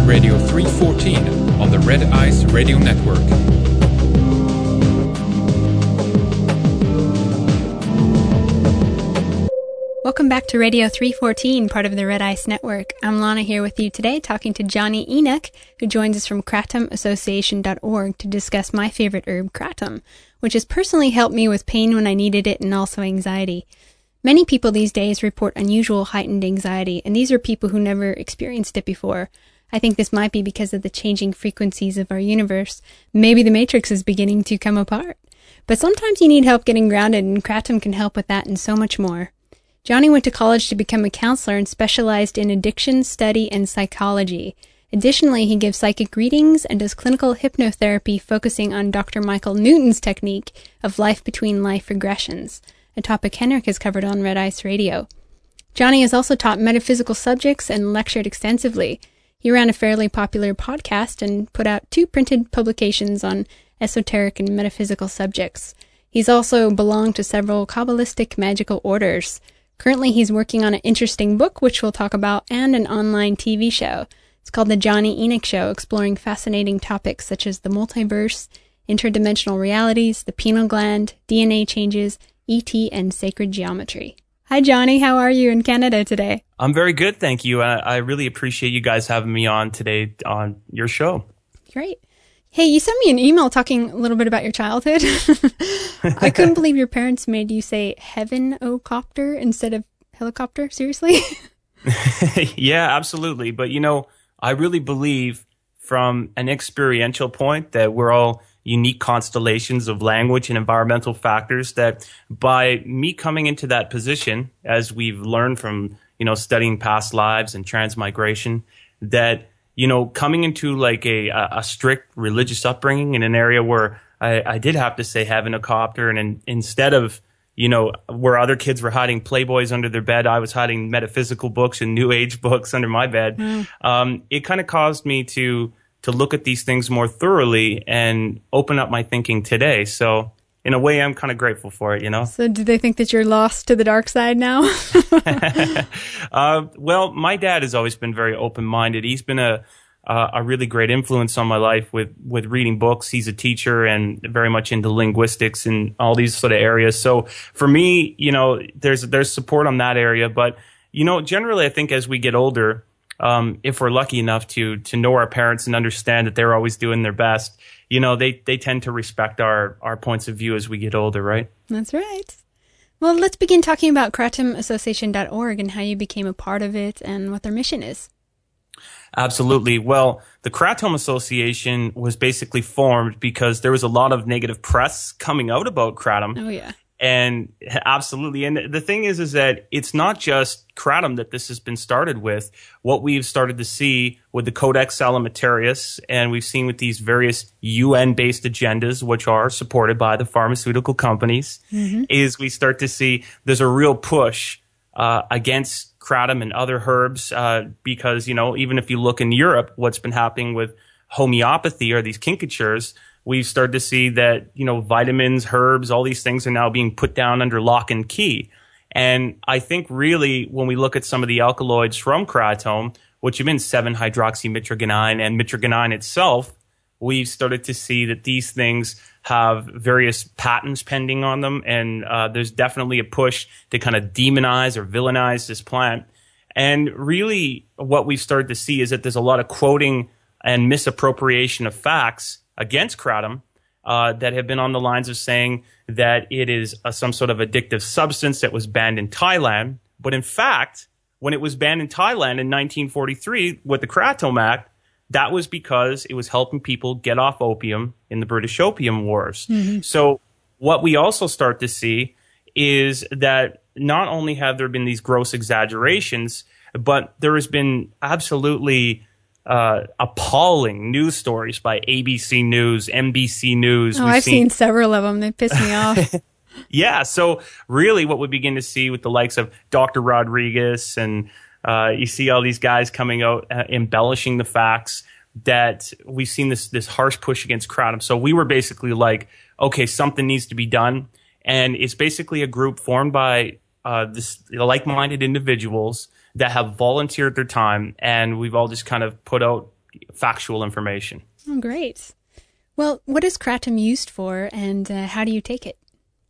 Radio 314 on the Red Ice Radio Network. Welcome back to Radio 314, part of the Red Ice Network. I'm Lana here with you today, talking to Johnny Enoch, who joins us from kratomassociation.org to discuss my favorite herb, kratom, which has personally helped me with pain when I needed it and also anxiety. Many people these days report unusual heightened anxiety, and these are people who never experienced it before. I think this might be because of the changing frequencies of our universe. Maybe the Matrix is beginning to come apart. But sometimes you need help getting grounded, and kratom can help with that and so much more. Johnny went to college to become a counselor and specialized in addiction study and psychology. Additionally, he gives psychic readings and does clinical hypnotherapy focusing on Dr. Michael Newton's technique of life between life regressions, a topic Henrik has covered on Red Ice Radio. Johnny has also taught metaphysical subjects and lectured extensively. He ran a fairly popular podcast and put out 2 printed publications on esoteric and metaphysical subjects. He's also belonged to several Kabbalistic magical orders. Currently, he's working on an interesting book, which we'll talk about, and an online TV show. It's called The Johnny Enoch Show, exploring fascinating topics such as the multiverse, interdimensional realities, the pineal gland, DNA changes, ET, and sacred geometry. Hi, Johnny. How are you in Canada today? I'm very good, thank you. I really appreciate you guys having me on today on your show. Great. Hey, you sent me an email talking a little bit about your childhood. I couldn't believe your parents made you say heaven-o-copter instead of helicopter. Seriously? Yeah, absolutely. But, I really believe from an experiential point that we're all unique constellations of language and environmental factors, that by me coming into that position, as we've learned from, studying past lives and transmigration, that coming into like a strict religious upbringing in an area where I did have to say heaven-o-copter, and instead of, where other kids were hiding Playboys under their bed, I was hiding metaphysical books and New Age books under my bed. It kind of caused me to look at these things more thoroughly and open up my thinking today. So in a way, I'm kind of grateful for it, So do they think that you're lost to the dark side now? Well, my dad has always been very open-minded. He's been a really great influence on my life with reading books. He's a teacher and very much into linguistics and all these sort of areas. So for me, there's support on that area. But, generally, I think as we get older, if we're lucky enough to know our parents and understand that they're always doing their best, they tend to respect our points of view as we get older, right? That's right. Well, let's begin talking about kratomassociation.org and how you became a part of it and what their mission is. Absolutely. Well, the Kratom Association was basically formed because there was a lot of negative press coming out about kratom. Oh, yeah. And absolutely. And the thing is that it's not just kratom that this has been started with. What we've started to see with the Codex Alimentarius, and we've seen with these various UN-based agendas, which are supported by the pharmaceutical companies, is we start to see there's a real push against kratom and other herbs because, even if you look in Europe, what's been happening with homeopathy or these kinkatures, we've started to see that, vitamins, herbs, all these things are now being put down under lock and key. And I think really when we look at some of the alkaloids from kratom, which have been 7-hydroxymitragynine and mitragynine itself, we've started to see that these things have various patents pending on them. And there's definitely a push to kind of demonize or villainize this plant. And really what we've started to see is that there's a lot of quoting and misappropriation of facts against kratom that have been on the lines of saying that it is some sort of addictive substance that was banned in Thailand. But in fact, when it was banned in Thailand in 1943 with the Kratom Act, that was because it was helping people get off opium in the British Opium Wars. So what we also start to see is that not only have there been these gross exaggerations, but there has been absolutely appalling news stories by ABC News, NBC News. Oh, I've seen several of them. They piss me off. Yeah. So really what we begin to see with the likes of Dr. Rodriguez and you see all these guys coming out embellishing the facts, that we've seen this harsh push against kratom. So we were basically like, okay, something needs to be done. And it's basically a group formed by like-minded individuals that have volunteered their time, and we've all just kind of put out factual information. Oh, great. Well, what is kratom used for, and how do you take it?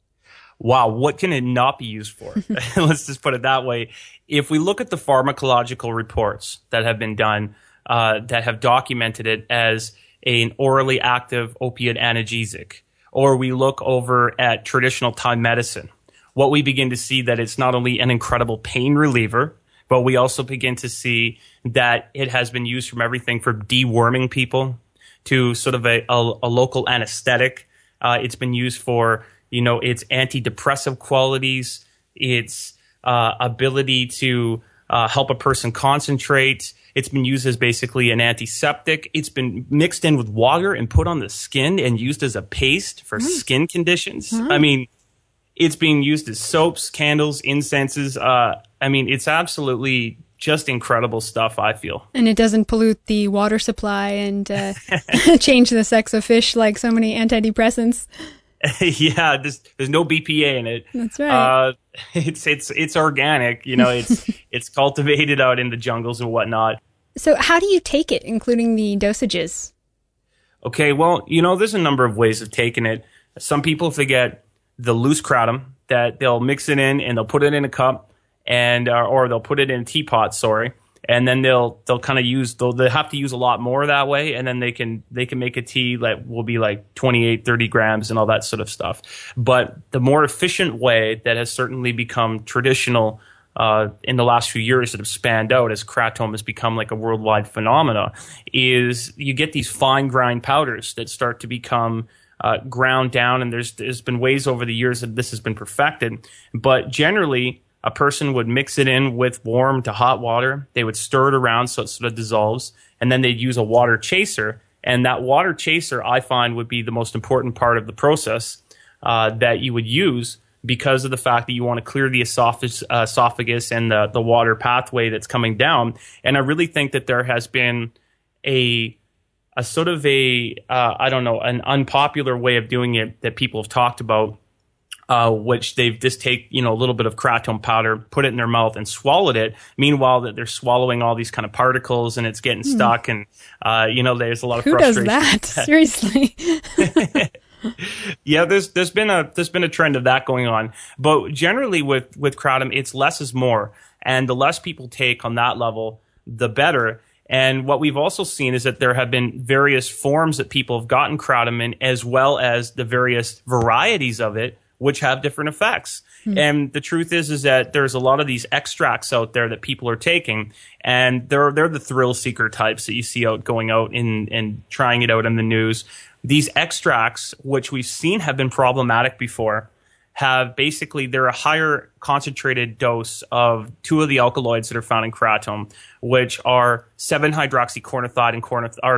Wow, what can it not be used for? Let's just put it that way. If we look at the pharmacological reports that have been done, that have documented it as an orally active opiate analgesic, or we look over at traditional Thai medicine, what we begin to see that it's not only an incredible pain reliever, but we also begin to see that it has been used from everything from deworming people to sort of a local anesthetic. It's been used for, its antidepressive qualities, its ability to help a person concentrate. It's been used as basically an antiseptic. It's been mixed in with water and put on the skin and used as a paste for skin conditions. I mean, it's being used as soaps, candles, incenses. It's absolutely just incredible stuff, I feel. And it doesn't pollute the water supply and change the sex of fish like so many antidepressants. Yeah, there's no BPA in it. That's right. It's organic. It's cultivated out in the jungles and whatnot. So how do you take it, including the dosages? Okay, well, there's a number of ways of taking it. Some people, if they get the loose kratom, that they'll mix it in and they'll put it in a cup and or they'll put it in a teapot, and then they'll kind of they'll have to use a lot more that way, and then they can make a tea that will be like 28, 30 grams and all that sort of stuff. But the more efficient way that has certainly become traditional in the last few years that have spanned out as kratom has become like a worldwide phenomena is you get these fine grind powders that start to become ground down, and there's been ways over the years that this has been perfected. But generally, a person would mix it in with warm to hot water. They would stir it around so it sort of dissolves, and then they'd use a water chaser. And that water chaser, I find, would be the most important part of the process that you would use because of the fact that you want to clear the esophagus and the water pathway that's coming down. And I really think that there has been a sort of an unpopular way of doing it that people have talked about, which they've just take, a little bit of kratom powder, put it in their mouth and swallowed it. Meanwhile, that they're swallowing all these kind of particles and it's getting stuck. And, there's a lot of frustration. Who does that? Seriously. Yeah, there's been a trend of that going on. But generally with kratom, it's less is more. And the less people take on that level, the better. And what we've also seen is that there have been various forms that people have gotten kratom in, as well as the various varieties of it, which have different effects. And the truth is that there's a lot of these extracts out there that people are taking, and they're the thrill seeker types that you see going out and trying it out in the news. These extracts, which we've seen have been problematic before, have basically, they're a higher concentrated dose of two of the alkaloids that are found in kratom, which are 7-hydroxycornithiide and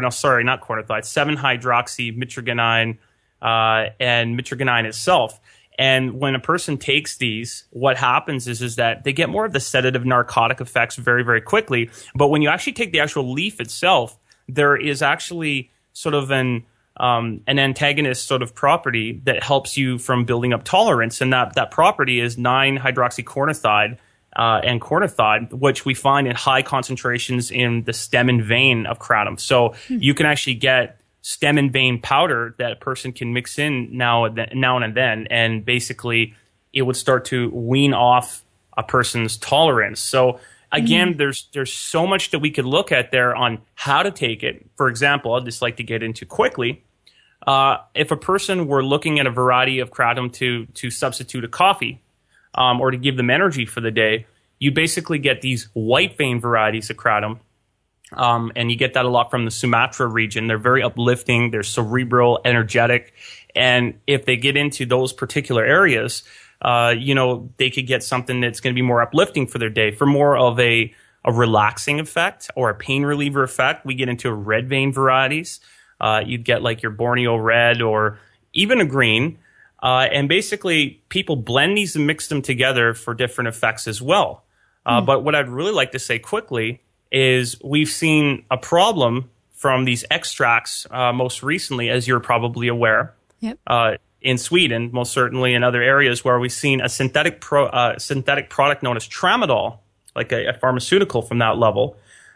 7-hydroxymitragynine and mitragynine itself. And when a person takes these, what happens is that they get more of the sedative narcotic effects very, very quickly. But when you actually take the actual leaf itself, there is actually sort of an antagonist sort of property that helps you from building up tolerance. And that property is 9-hydroxycornithiide and cornithiide, which we find in high concentrations in the stem and vein of kratom. So you can actually get stem and vein powder that a person can mix in now and then, and basically it would start to wean off a person's tolerance. So again, there's so much that we could look at there on how to take it. For example, I'd just like to get into quickly. If a person were looking at a variety of kratom to substitute a coffee or to give them energy for the day, you basically get these white vein varieties of kratom. And you get that a lot from the Sumatra region. They're very uplifting. They're cerebral, energetic. And if they get into those particular areas, they could get something that's going to be more uplifting for their day. For more of a relaxing effect or a pain reliever effect, we get into red vein varieties. You'd get like your Borneo red or even a green. And basically, people blend these and mix them together for different effects as well. But what I'd really like to say quickly is we've seen a problem from these extracts most recently, as you're probably aware, in Sweden, most certainly in other areas where we've seen a synthetic product known as tramadol, like a pharmaceutical from that level,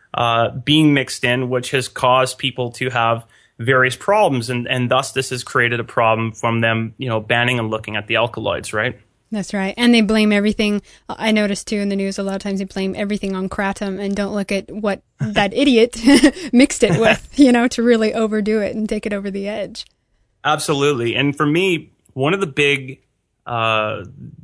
being mixed in, which has caused people to have various problems, and thus this has created a problem from them, banning and looking at the alkaloids, right? That's right. And they blame everything. I noticed too in the news, a lot of times they blame everything on kratom and don't look at what that idiot mixed it with, to really overdo it and take it over the edge. Absolutely. And for me, one of the big, one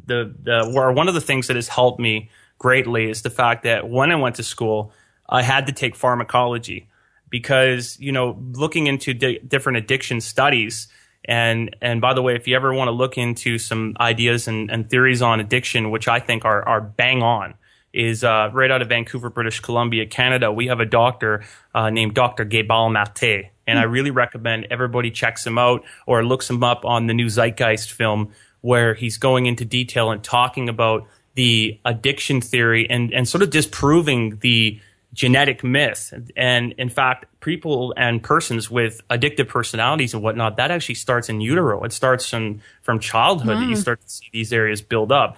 of the things that has helped me greatly is the fact that when I went to school, I had to take pharmacology because, looking into different addiction studies, and by the way, if you ever want to look into some ideas and theories on addiction, which I think are bang on, is right out of Vancouver, British Columbia, Canada. We have a doctor named Dr. Gebal Mate, and I really recommend everybody checks him out or looks him up on the new Zeitgeist film, where he's going into detail and talking about the addiction theory and sort of disproving the genetic myth. And in fact, people and persons with addictive personalities and whatnot, that actually starts in utero. It starts from childhood that you start to see these areas build up.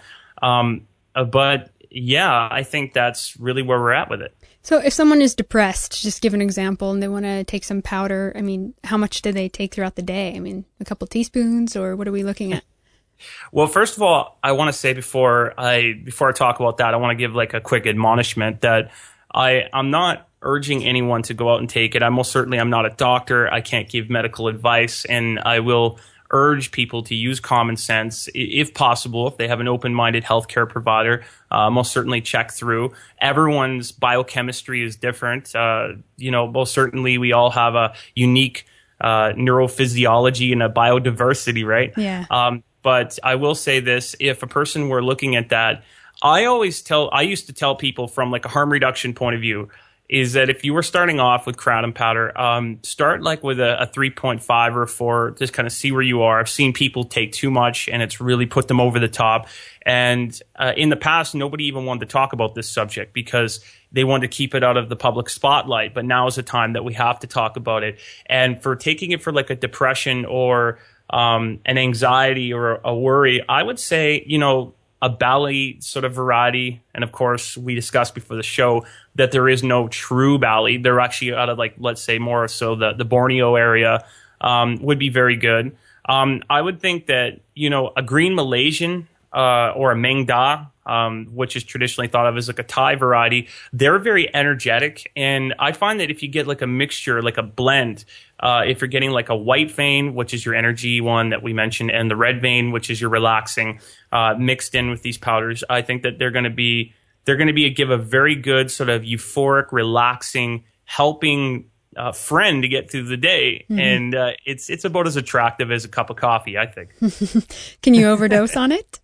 But yeah, I think that's really where we're at with it. So if someone is depressed, just give an example, and they want to take some powder, how much do they take throughout the day? A couple teaspoons, or what are we looking at? Well, first of all, I want to say before I talk about that, I want to give like a quick admonishment that I'm not urging anyone to go out and take it. I'm not a doctor. I can't give medical advice, and I will urge people to use common sense if possible. If they have an open-minded healthcare provider, most certainly check through. Everyone's biochemistry is different. Most certainly we all have a unique neurophysiology and a biodiversity, right? Yeah. But I will say this: if a person were looking at that, I used to tell people from like a harm reduction point of view, is that if you were starting off with kratom powder, start like with a 3.5 or 4, just kind of see where you are. I've seen people take too much and it's really put them over the top. And in the past, nobody even wanted to talk about this subject because they wanted to keep it out of the public spotlight. But now is the time that we have to talk about it. And for taking it for like a depression or an anxiety or a worry, I would say, a Bali sort of variety. And of course, we discussed before the show that there is no true Bali. They're actually out of, like, let's say more so the Borneo area would be very good. I would think that, a green Malaysian or a Meng Da, which is traditionally thought of as like a Thai variety, they're very energetic. And I find that if you get like a mixture, like a blend, if you're getting like a white vein, which is your energy one that we mentioned, and the red vein, which is your relaxing, mixed in with these powders, I think that they're going to be give a very good sort of euphoric, relaxing, helping friend to get through the day. Mm-hmm. And it's about as attractive as a cup of coffee, I think. Can you overdose on it?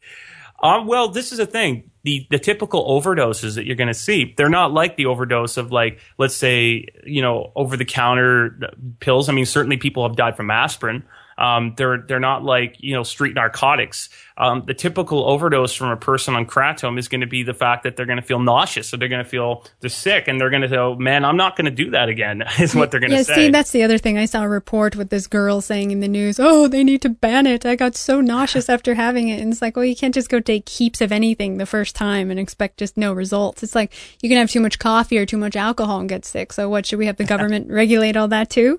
Well, this is the thing. The typical overdoses that you're going to see, they're not like the overdose of, like, let's say, over-the-counter pills. Certainly people have died from aspirin. They're not like, street narcotics. The typical overdose from a person on kratom is going to be the fact that they're going to feel nauseous, so they're going to feel they're sick, and they're going to go, man, I'm not going to do that again, is what they're going to say. See, that's the other thing. I saw a report with this girl saying in the news, oh, they need to ban it. I got so nauseous after having it. And it's like, well, you can't just go take heaps of anything the first time and expect just no results. It's like you can have too much coffee or too much alcohol and get sick. So what, should we have the government regulate all that too,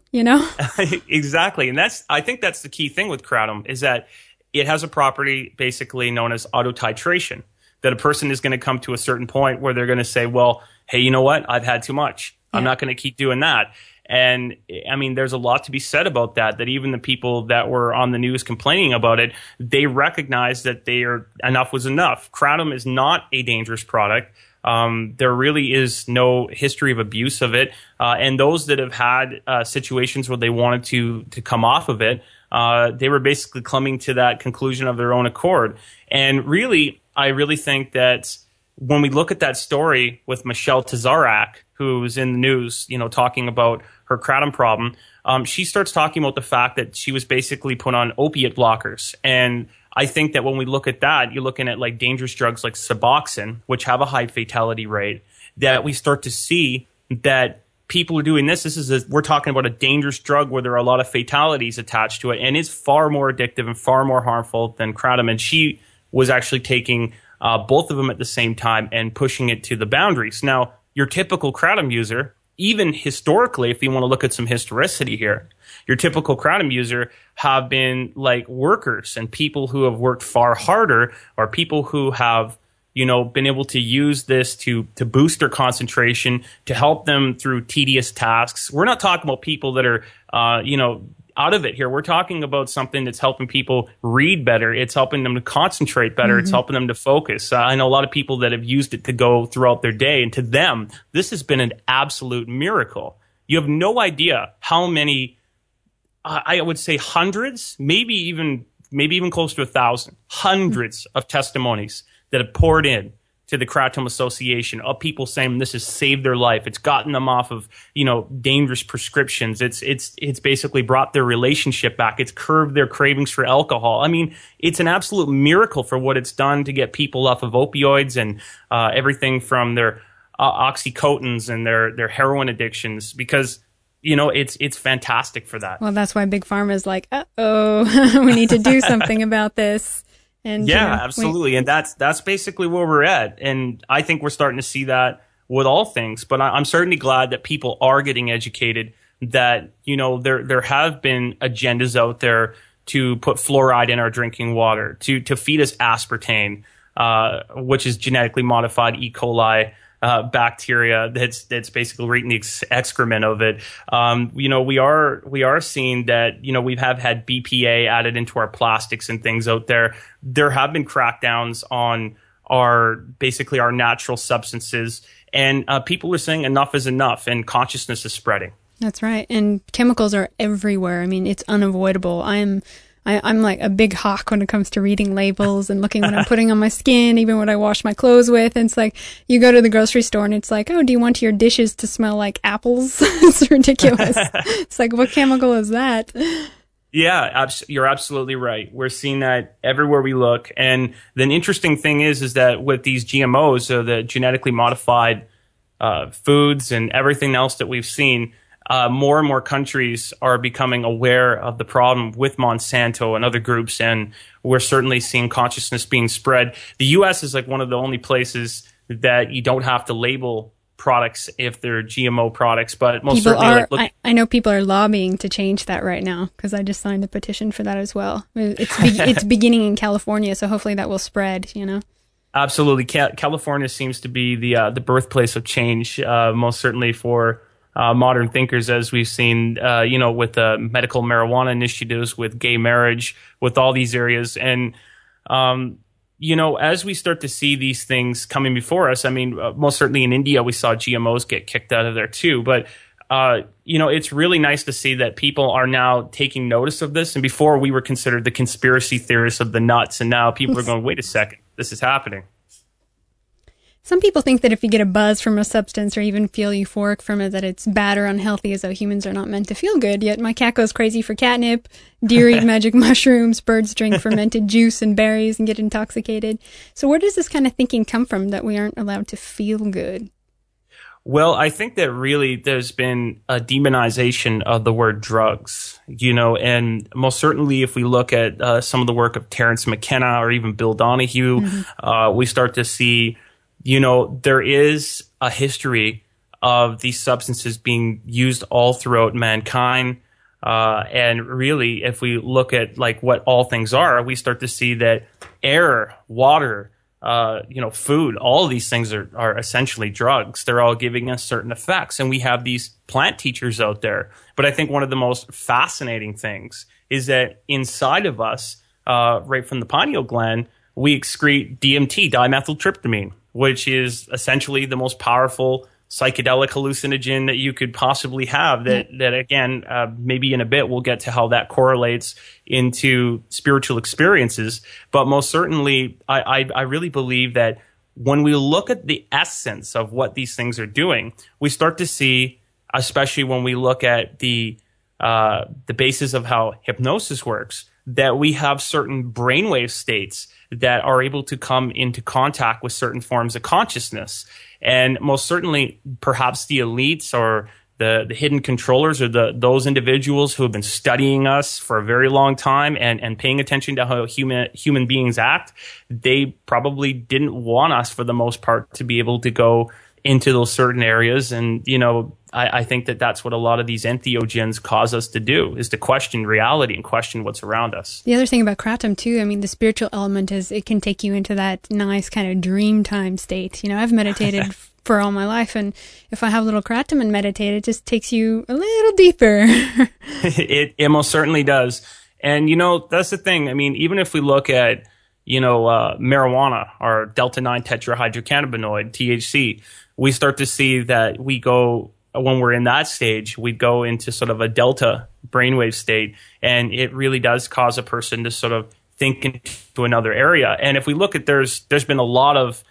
Exactly. And I think that's the key thing with kratom, is that it has a property basically known as auto-titration, that a person is going to come to a certain point where they're going to say, well, hey, you know what? I've had too much. Yeah. I'm not going to keep doing that. And there's a lot to be said about that even the people that were on the news complaining about it, they recognize that enough was enough. Kratom is not a dangerous product. There really is no history of abuse of it. And those that have had situations where they wanted to come off of it, they were basically coming to that conclusion of their own accord. And really, I really think that when we look at that story with Michelle Tazarak, who's in the news, talking about her kratom problem, she starts talking about the fact that she was basically put on opiate blockers. And I think that when we look at that, you're looking at like dangerous drugs like Suboxone, which have a high fatality rate, that we start to see that people are doing this. We're talking about a dangerous drug where there are a lot of fatalities attached to it, and it's far more addictive and far more harmful than kratom. And she was actually taking both of them at the same time and pushing it to the boundaries. Now, your typical kratom user, even historically, if you want to look at some historicity here, your typical kratom user have been like workers and people who have worked far harder, or people who have, been able to use this to boost their concentration, to help them through tedious tasks. We're not talking about people that are, out of it here. We're talking about something that's helping people read better. It's helping them to concentrate better. It's helping them to focus. I know a lot of people that have used it to go throughout their day, and to them, this has been an absolute miracle. You have no idea how many, I would say hundreds, maybe even close to 1,000, hundreds of testimonies that have poured in to the Kratom Association of people saying this has saved their life. It's gotten them off of, dangerous prescriptions. It's basically brought their relationship back. It's curbed their cravings for alcohol. I mean, it's an absolute miracle for what it's done to get people off of opioids and everything from their oxycodons and their heroin addictions, because it's fantastic for that. Well, that's why Big Pharma is like, we need to do something about this. And absolutely. And that's basically where we're at. And I think we're starting to see that with all things. But I'm certainly glad that people are getting educated, that, there have been agendas out there to put fluoride in our drinking water, to feed us aspartame, which is genetically modified E. coli bacteria that's basically eating the excrement of it. We are seeing that, we have had BPA added into our plastics and things out there. There have been crackdowns on our natural substances, and people are saying enough is enough, and consciousness is spreading. That's right. And chemicals are everywhere. I mean, it's unavoidable. I'm like a big hawk when it comes to reading labels and looking what I'm putting on my skin, even what I wash my clothes with. And it's like, you go to the grocery store and it's like, oh, do you want your dishes to smell like apples? It's ridiculous. It's like, what chemical is that? Yeah, you're absolutely right. We're seeing that everywhere we look. And the interesting thing is that with these GMOs, so the genetically modified foods and everything else that we've seen, more and more countries are becoming aware of the problem with Monsanto and other groups, and we're certainly seeing consciousness being spread. The U.S. is like one of the only places that you don't have to label products if they're GMO products, but most certainly, I know people are lobbying to change that right now, because I just signed a petition for that as well. It's beginning in California, so hopefully that will spread. Absolutely, California seems to be the birthplace of change, most certainly for modern thinkers, as we've seen, with medical marijuana initiatives, with gay marriage, with all these areas. And, as we start to see these things coming before us, I mean, most certainly in India, we saw GMOs get kicked out of there too. But, it's really nice to see that people are now taking notice of this. And before, we were considered the conspiracy theorists of the nuts. And now people are going, wait a second, this is happening. Some people think that if you get a buzz from a substance or even feel euphoric from it, that it's bad or unhealthy, as though humans are not meant to feel good. Yet my cat goes crazy for catnip, deer eat magic mushrooms, birds drink fermented juice and berries and get intoxicated. So where does this kind of thinking come from, that we aren't allowed to feel good? Well, I think that really there's been a demonization of the word drugs, and most certainly if we look at some of the work of Terence McKenna or even Bill Donahue, we start to see there is a history of these substances being used all throughout mankind. And really, if we look at like what all things are, we start to see that air, water, food, all of these things are essentially drugs. They're all giving us certain effects. And we have these plant teachers out there. But I think one of the most fascinating things is that inside of us, right from the pineal gland, we excrete DMT, dimethyltryptamine, which is essentially the most powerful psychedelic hallucinogen that you could possibly have. That again, maybe in a bit we'll get to how that correlates into spiritual experiences. But most certainly, I really believe that when we look at the essence of what these things are doing, we start to see, especially when we look at the basis of how hypnosis works, that we have certain brainwave states that are able to come into contact with certain forms of consciousness. And most certainly, perhaps the elites or the hidden controllers or those individuals who have been studying us for a very long time and paying attention to how human beings act, they probably didn't want us, for the most part, to be able to go into those certain areas. And, you know, I think that that's what a lot of these entheogens cause us to do, is to question reality and question what's around us. The other thing about kratom too, I mean, the spiritual element is it can take you into that nice kind of dream time state. You know, I've meditated for all my life, and if I have a little kratom and meditate, it just takes you a little deeper. It most certainly does. And, you know, that's the thing. I mean, even if we look at, you know, marijuana or delta-9 tetrahydrocannabinoid, THC, we start to see that we go, when we're in that stage, we go into sort of a delta brainwave state, and it really does cause a person to sort of think into another area. And if we look at, there's been a lot of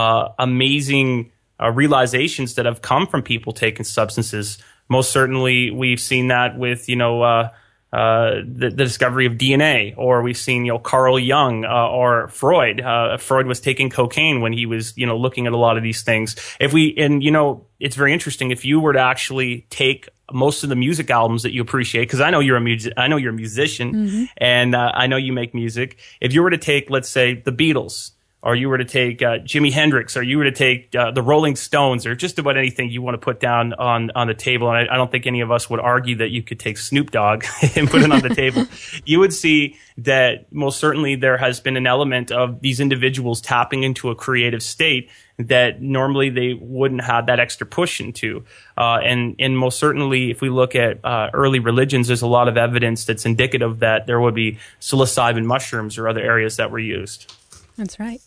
amazing realizations that have come from people taking substances. Most certainly, we've seen that with, you know, the discovery of DNA, or we've seen, you know, Carl Jung or Freud. Freud was taking cocaine when he was, you know, looking at a lot of these things. And, you know, it's very interesting if you were to actually take most of the music albums that you appreciate, because I know you're a musician, mm-hmm. and I know you make music. If you were to take, let's say, the Beatles, or you were to take Jimi Hendrix, or you were to take the Rolling Stones, or just about anything you want to put down on the table, and I don't think any of us would argue that you could take Snoop Dogg and put it on the table, you would see that most certainly there has been an element of these individuals tapping into a creative state that normally they wouldn't have that extra push into. And most certainly, if we look at early religions, there's a lot of evidence that's indicative that there would be psilocybin mushrooms or other areas that were used. That's right.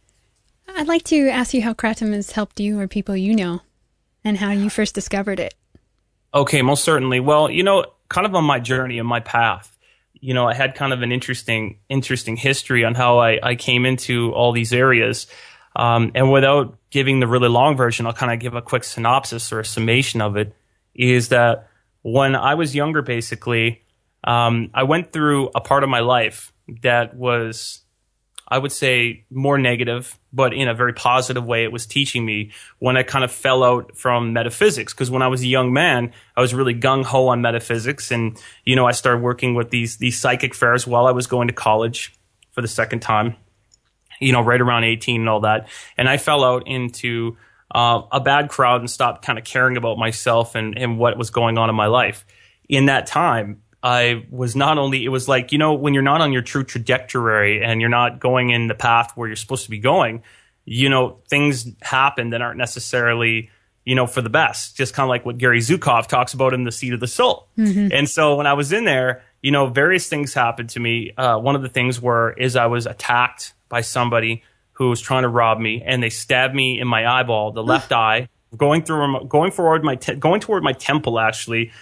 I'd like to ask you how kratom has helped you or people you know, and how you first discovered it. Okay, most certainly. Well, you know, kind of on my journey and my path, you know, I had kind of an interesting history on how I came into all these areas. And without giving the really long version, I'll kind of give a quick synopsis or a summation of it, is that when I was younger, basically, I went through a part of my life that was, I would say, more negative, but in a very positive way. It was teaching me when I kind of fell out from metaphysics. Because when I was a young man, I was really gung-ho on metaphysics. And, you know, I started working with these psychic fairs while I was going to college for the second time, you know, right around 18 and all that. And I fell out into a bad crowd and stopped kind of caring about myself and what was going on in my life. In that time, I was not only, it was like, you know, when you're not on your true trajectory and you're not going in the path where you're supposed to be going, you know, things happen that aren't necessarily, you know, for the best. Just kind of like what Gary Zukav talks about in The Seed of the Soul. Mm-hmm. And so when I was in there, you know, various things happened to me. One of the things is I was attacked by somebody who was trying to rob me, and they stabbed me in my eyeball, the left eye, going toward my temple, actually.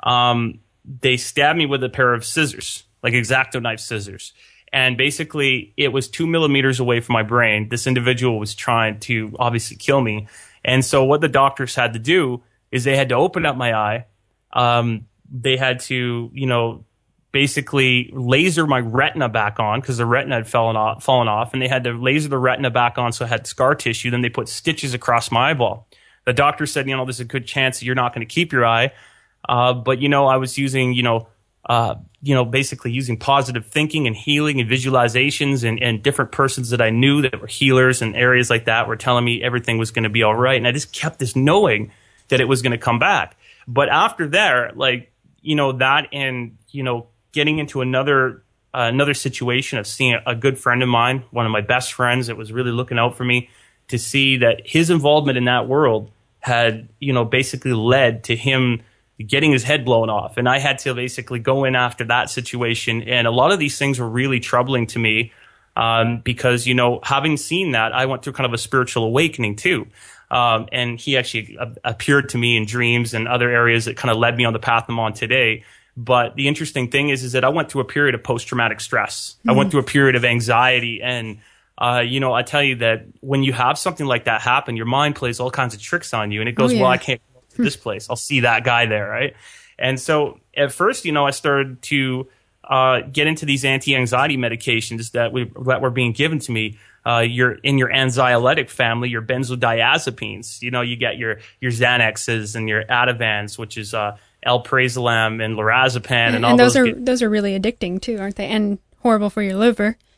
They stabbed me with a pair of scissors, like X-Acto knife scissors. And basically, it was 2 millimeters away from my brain. This individual was trying to obviously kill me. And so what the doctors had to do is they had to open up my eye. They had to, you know, basically laser my retina back on, because the retina had fallen off. And they had to laser the retina back on so it had scar tissue. Then they put stitches across my eyeball. The doctor said, you know, there's a good chance that you're not going to keep your eye. But, you know, I was using, basically using positive thinking and healing and visualizations, and different persons that I knew that were healers and areas like that were telling me everything was going to be all right. And I just kept this knowing that it was going to come back. But after there, like, you know, that and, you know, getting into another situation of seeing a good friend of mine, one of my best friends that was really looking out for me, to see that his involvement in that world had, you know, basically led to him getting his head blown off. And I had to basically go in after that situation. And a lot of these things were really troubling to me, because, you know, having seen that, I went through kind of a spiritual awakening too. And he actually appeared to me in dreams and other areas that kind of led me on the path I'm on today. But the interesting thing is that I went through a period of post-traumatic stress. Mm-hmm. I went through a period of anxiety. And, you know, I tell you that when you have something like that happen, your mind plays all kinds of tricks on you. And it goes, well, I can't go to this place. I'll see that guy there, right? And so at first, you know, I started to get into these anti-anxiety medications that were being given to me. You're in your anxiolytic family, your benzodiazepines. You know, you get your Xanaxes and your Ativans, which is Alprazolam and Lorazepam, and all those are really addicting too, aren't they? And horrible for your liver.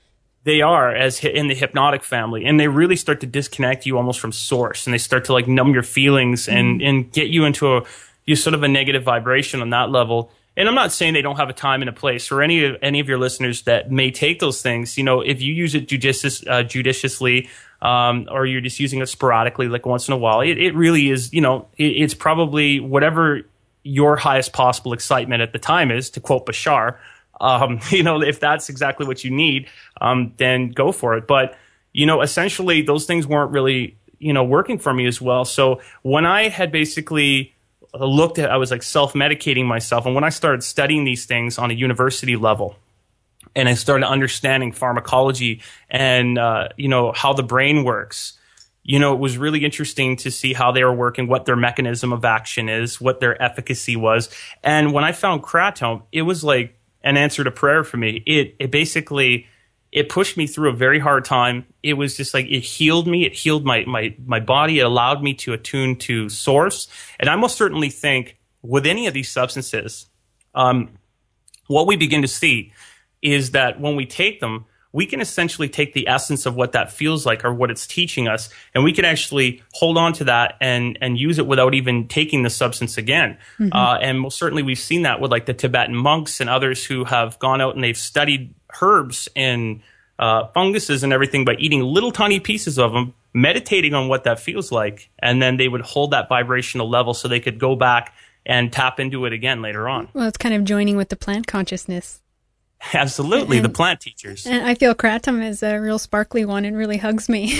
They are, as in the hypnotic family, and they really start to disconnect you almost from source, and they start to like numb your feelings and get you into you sort of a negative vibration on that level. And I'm not saying they don't have a time and a place for any of your listeners that may take those things. You know, if you use it judiciously, or you're just using it sporadically, like once in a while, it really is, you know, it's probably whatever your highest possible excitement at the time is, to quote Bashar. You know, if that's exactly what you need, then go for it. But, you know, essentially those things weren't really, you know, working for me as well. So when I had basically looked at, I was like self-medicating myself. And when I started studying these things on a university level, and I started understanding pharmacology and, you know, how the brain works, you know, it was really interesting to see how they were working, what their mechanism of action is, what their efficacy was. And when I found Kratom, it was like an answer to prayer for me. It basically, it pushed me through a very hard time. It was just like, it healed me. It healed my body. It allowed me to attune to source. And I most certainly think with any of these substances, what we begin to see is that when we take them, we can essentially take the essence of what that feels like or what it's teaching us, and we can actually hold on to that and use it without even taking the substance again. And most certainly we've seen that with like the Tibetan monks and others who have gone out and they've studied herbs and funguses and everything by eating little tiny pieces of them, meditating on what that feels like, and then they would hold that vibrational level so they could go back and tap into it again later on. Well, it's kind of joining with the plant consciousness. Absolutely, the plant teachers. And I feel Kratom is a real sparkly one. It really hugs me.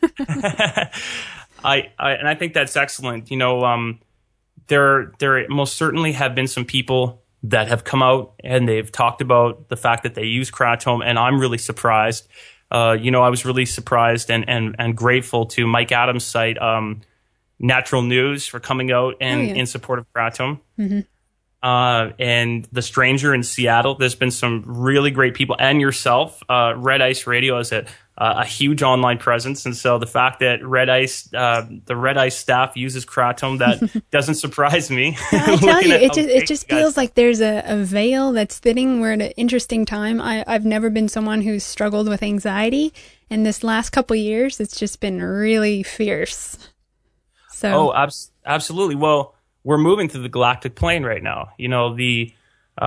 I think that's excellent. You know, there most certainly have been some people that have come out and they've talked about the fact that they use Kratom, and I'm really surprised. You know, I was really surprised and grateful to Mike Adams' site, Natural News, for coming out and in support of Kratom. And The Stranger in Seattle. There's been some really great people, and yourself. Red Ice Radio is a huge online presence, and so the fact that the Red Ice staff uses Kratom, that doesn't surprise me. I tell you, it just feels like there's a veil that's thinning. We're at an interesting time. I've never been someone who's struggled with anxiety, and this last couple of years, it's just been really fierce. So, absolutely. Well, we're moving through the galactic plane right now. You know, the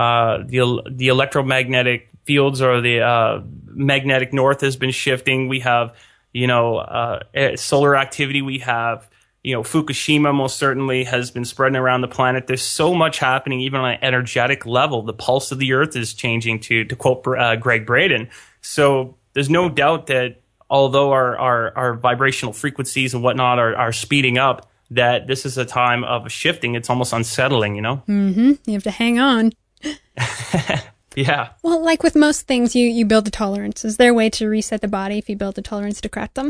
electromagnetic fields, or the magnetic north, has been shifting. We have, you know, solar activity. We have, you know, Fukushima most certainly has been spreading around the planet. There's so much happening, even on an energetic level. The pulse of the earth is changing, to quote Greg Braden. So there's no doubt that although our vibrational frequencies and whatnot are speeding up, that this is a time of shifting. It's almost unsettling, you know? You have to hang on. Yeah. Well, like with most things, you build a tolerance. Is there a way to reset the body if you build a tolerance to Kratom?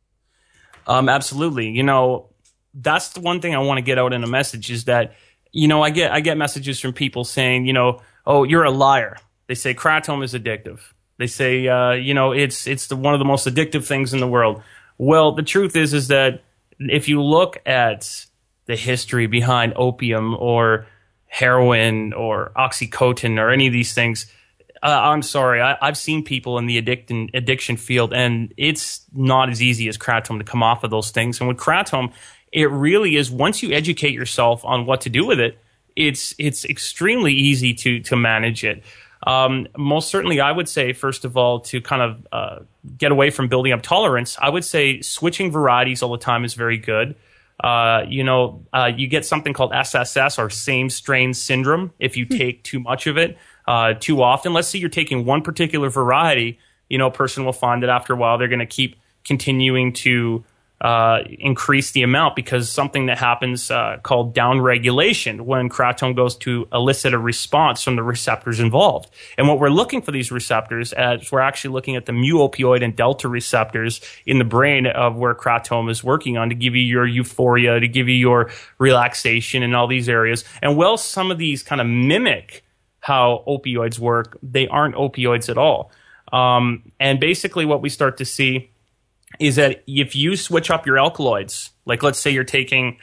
Absolutely. You know, that's the one thing I want to get out in a message, is that, you know, I get messages from people saying, you know, oh, you're a liar. They say Kratom is addictive. They say, you know, it's one of the most addictive things in the world. Well, the truth is that if you look at the history behind opium or heroin or OxyContin or any of these things, I'm sorry, I've seen people in the addiction field, and it's not as easy as Kratom to come off of those things. And with Kratom, it really is, once you educate yourself on what to do with it, it's extremely easy to manage it. Most certainly, I would say, first of all, to kind of get away from building up tolerance, I would say switching varieties all the time is very good. You know, you get something called SSS, or same strain syndrome, if you take too much of it too often. Let's say you're taking one particular variety, you know, a person will find that after a while they're going to keep continuing to increase the amount, because something that happens called downregulation, when Kratom goes to elicit a response from the receptors involved. And what we're looking for these receptors, as we're actually looking at the mu-opioid and delta receptors in the brain of where Kratom is working on, to give you your euphoria, to give you your relaxation in all these areas. And while some of these kind of mimic how opioids work, they aren't opioids at all. And basically what we start to see is that if you switch up your alkaloids, like let's say you're taking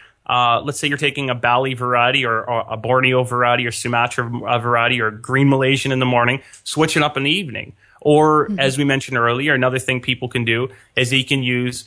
a Bali variety or a Borneo variety or Sumatra variety or green Malaysian in the morning, switch it up in the evening. Or, as we mentioned earlier, another thing people can do is you can use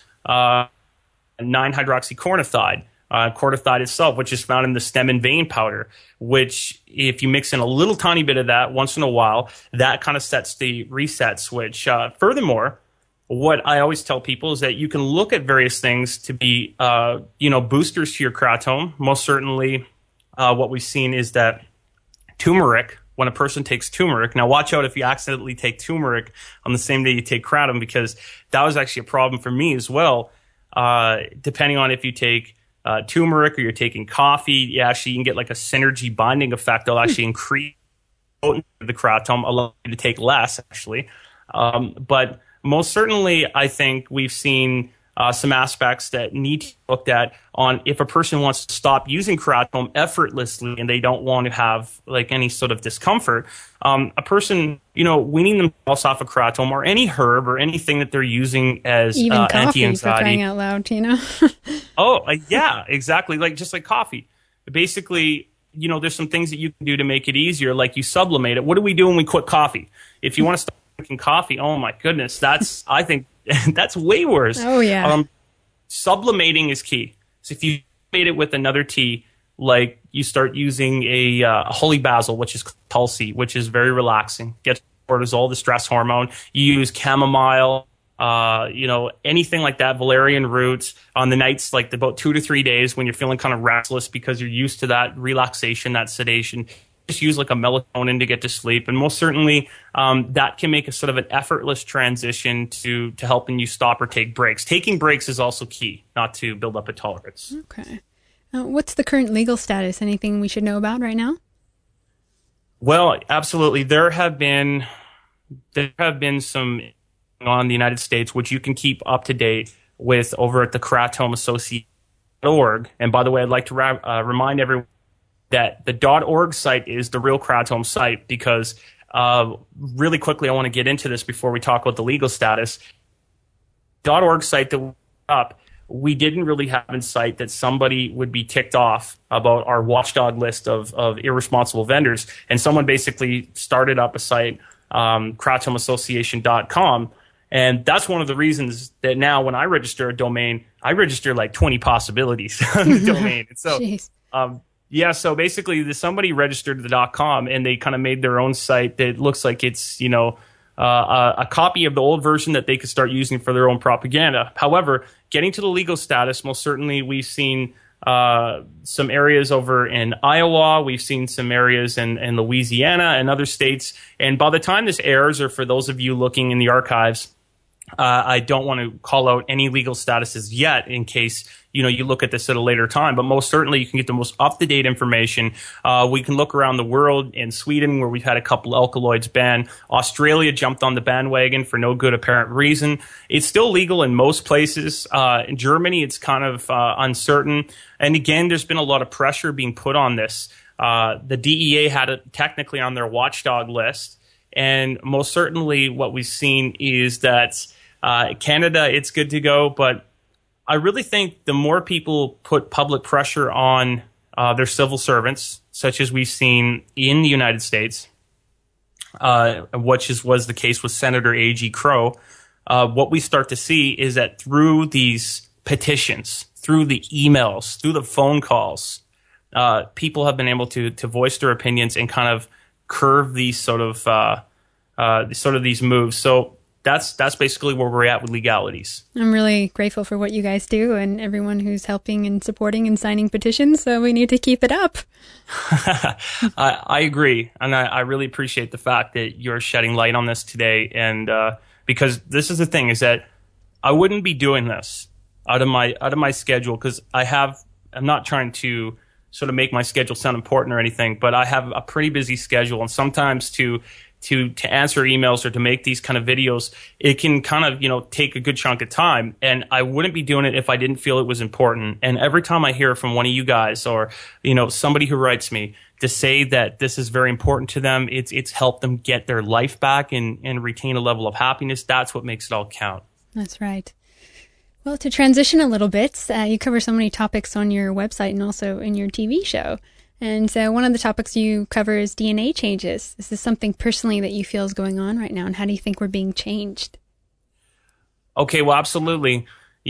9-hydroxycornithiide, corticosteroid itself, which is found in the stem and vein powder, which if you mix in a little tiny bit of that once in a while, that kind of sets the reset switch. Furthermore, what I always tell people is that you can look at various things to be, boosters to your kratom. Most certainly, what we've seen is that turmeric, when a person takes turmeric, now watch out if you accidentally take turmeric on the same day you take kratom, because that was actually a problem for me as well. Depending on if you take turmeric or you're taking coffee, you can get like a synergy binding effect. They'll actually increase the kratom, allow you to take less, actually. But most certainly, I think we've seen some aspects that need to be looked at on if a person wants to stop using kratom effortlessly and they don't want to have like any sort of discomfort. A person, weaning themselves off of kratom or any herb or anything that they're using as even coffee, anti-anxiety. for crying out loud, Yeah, exactly. Just like coffee. Basically, there's some things that you can do to make it easier, like you sublimate it. What do we do when we quit coffee? If you want to stop drinking coffee, oh my goodness, I think that's way worse. Oh, yeah. Sublimating is key. So if you made it with another tea, like you start using a holy basil, which is Tulsi, which is very relaxing, gets cortisol, the stress hormone. You use chamomile, anything like that, valerian roots on the nights, like about 2 to 3 days when you're feeling kind of restless because you're used to that relaxation, that sedation. Just use like a melatonin to get to sleep. And most certainly that can make a sort of an effortless transition to helping you stop or take breaks. Taking breaks is also key, not to build up a tolerance. Okay. What's the current legal status? Anything we should know about right now? Well, absolutely. There have been some on the United States, which you can keep up to date with over at the kratomassociation.org. And by the way, I'd like to remind everyone that the .org site is the real kratom site, because really quickly I want to get into this before we talk about the legal status. .org site that we up, we didn't really have in sight that somebody would be ticked off about our watchdog list of irresponsible vendors, and someone basically started up a site, kratomassociation.com, and that's one of the reasons that now when I register a domain, I register like 20 possibilities on the domain. And so so basically somebody registered the .com and they kind of made their own site that looks like it's, a copy of the old version that they could start using for their own propaganda. However, getting to the legal status, most certainly we've seen some areas over in Iowa, we've seen some areas in Louisiana and other states. And by the time this airs, or for those of you looking in the archives, I don't want to call out any legal statuses yet in case, you look at this at a later time, but most certainly you can get the most up-to-date information. We can look around the world. In Sweden, where we've had a couple alkaloids banned. Australia jumped on the bandwagon for no good apparent reason. It's still legal in most places. In Germany, it's kind of uncertain. And again, there's been a lot of pressure being put on this. The DEA had it technically on their watchdog list. And most certainly what we've seen is that Canada, it's good to go, but I really think the more people put public pressure on their civil servants, such as we've seen in the United States, which was the case with Senator A.G. Crow, what we start to see is that through these petitions, through the emails, through the phone calls, people have been able to voice their opinions and kind of curve these sort of these moves. So that's basically where we're at with legalities. I'm really grateful for what you guys do and everyone who's helping and supporting and signing petitions. So we need to keep it up. I agree. And I really appreciate the fact that you're shedding light on this today. And because this is the thing, is that I wouldn't be doing this out of my schedule, because I'm not trying to sort of make my schedule sound important or anything, but I have a pretty busy schedule, and sometimes to answer emails or to make these kind of videos, it can kind of, take a good chunk of time. And I wouldn't be doing it if I didn't feel it was important. And every time I hear from one of you guys or, somebody who writes me to say that this is very important to them, it's helped them get their life back and retain a level of happiness. That's what makes it all count. That's right. Well, to transition a little bit, you cover so many topics on your website and also in your TV show. And one of the topics you cover is DNA changes. Is this something personally that you feel is going on right now, and how do you think we're being changed? Okay, well, absolutely.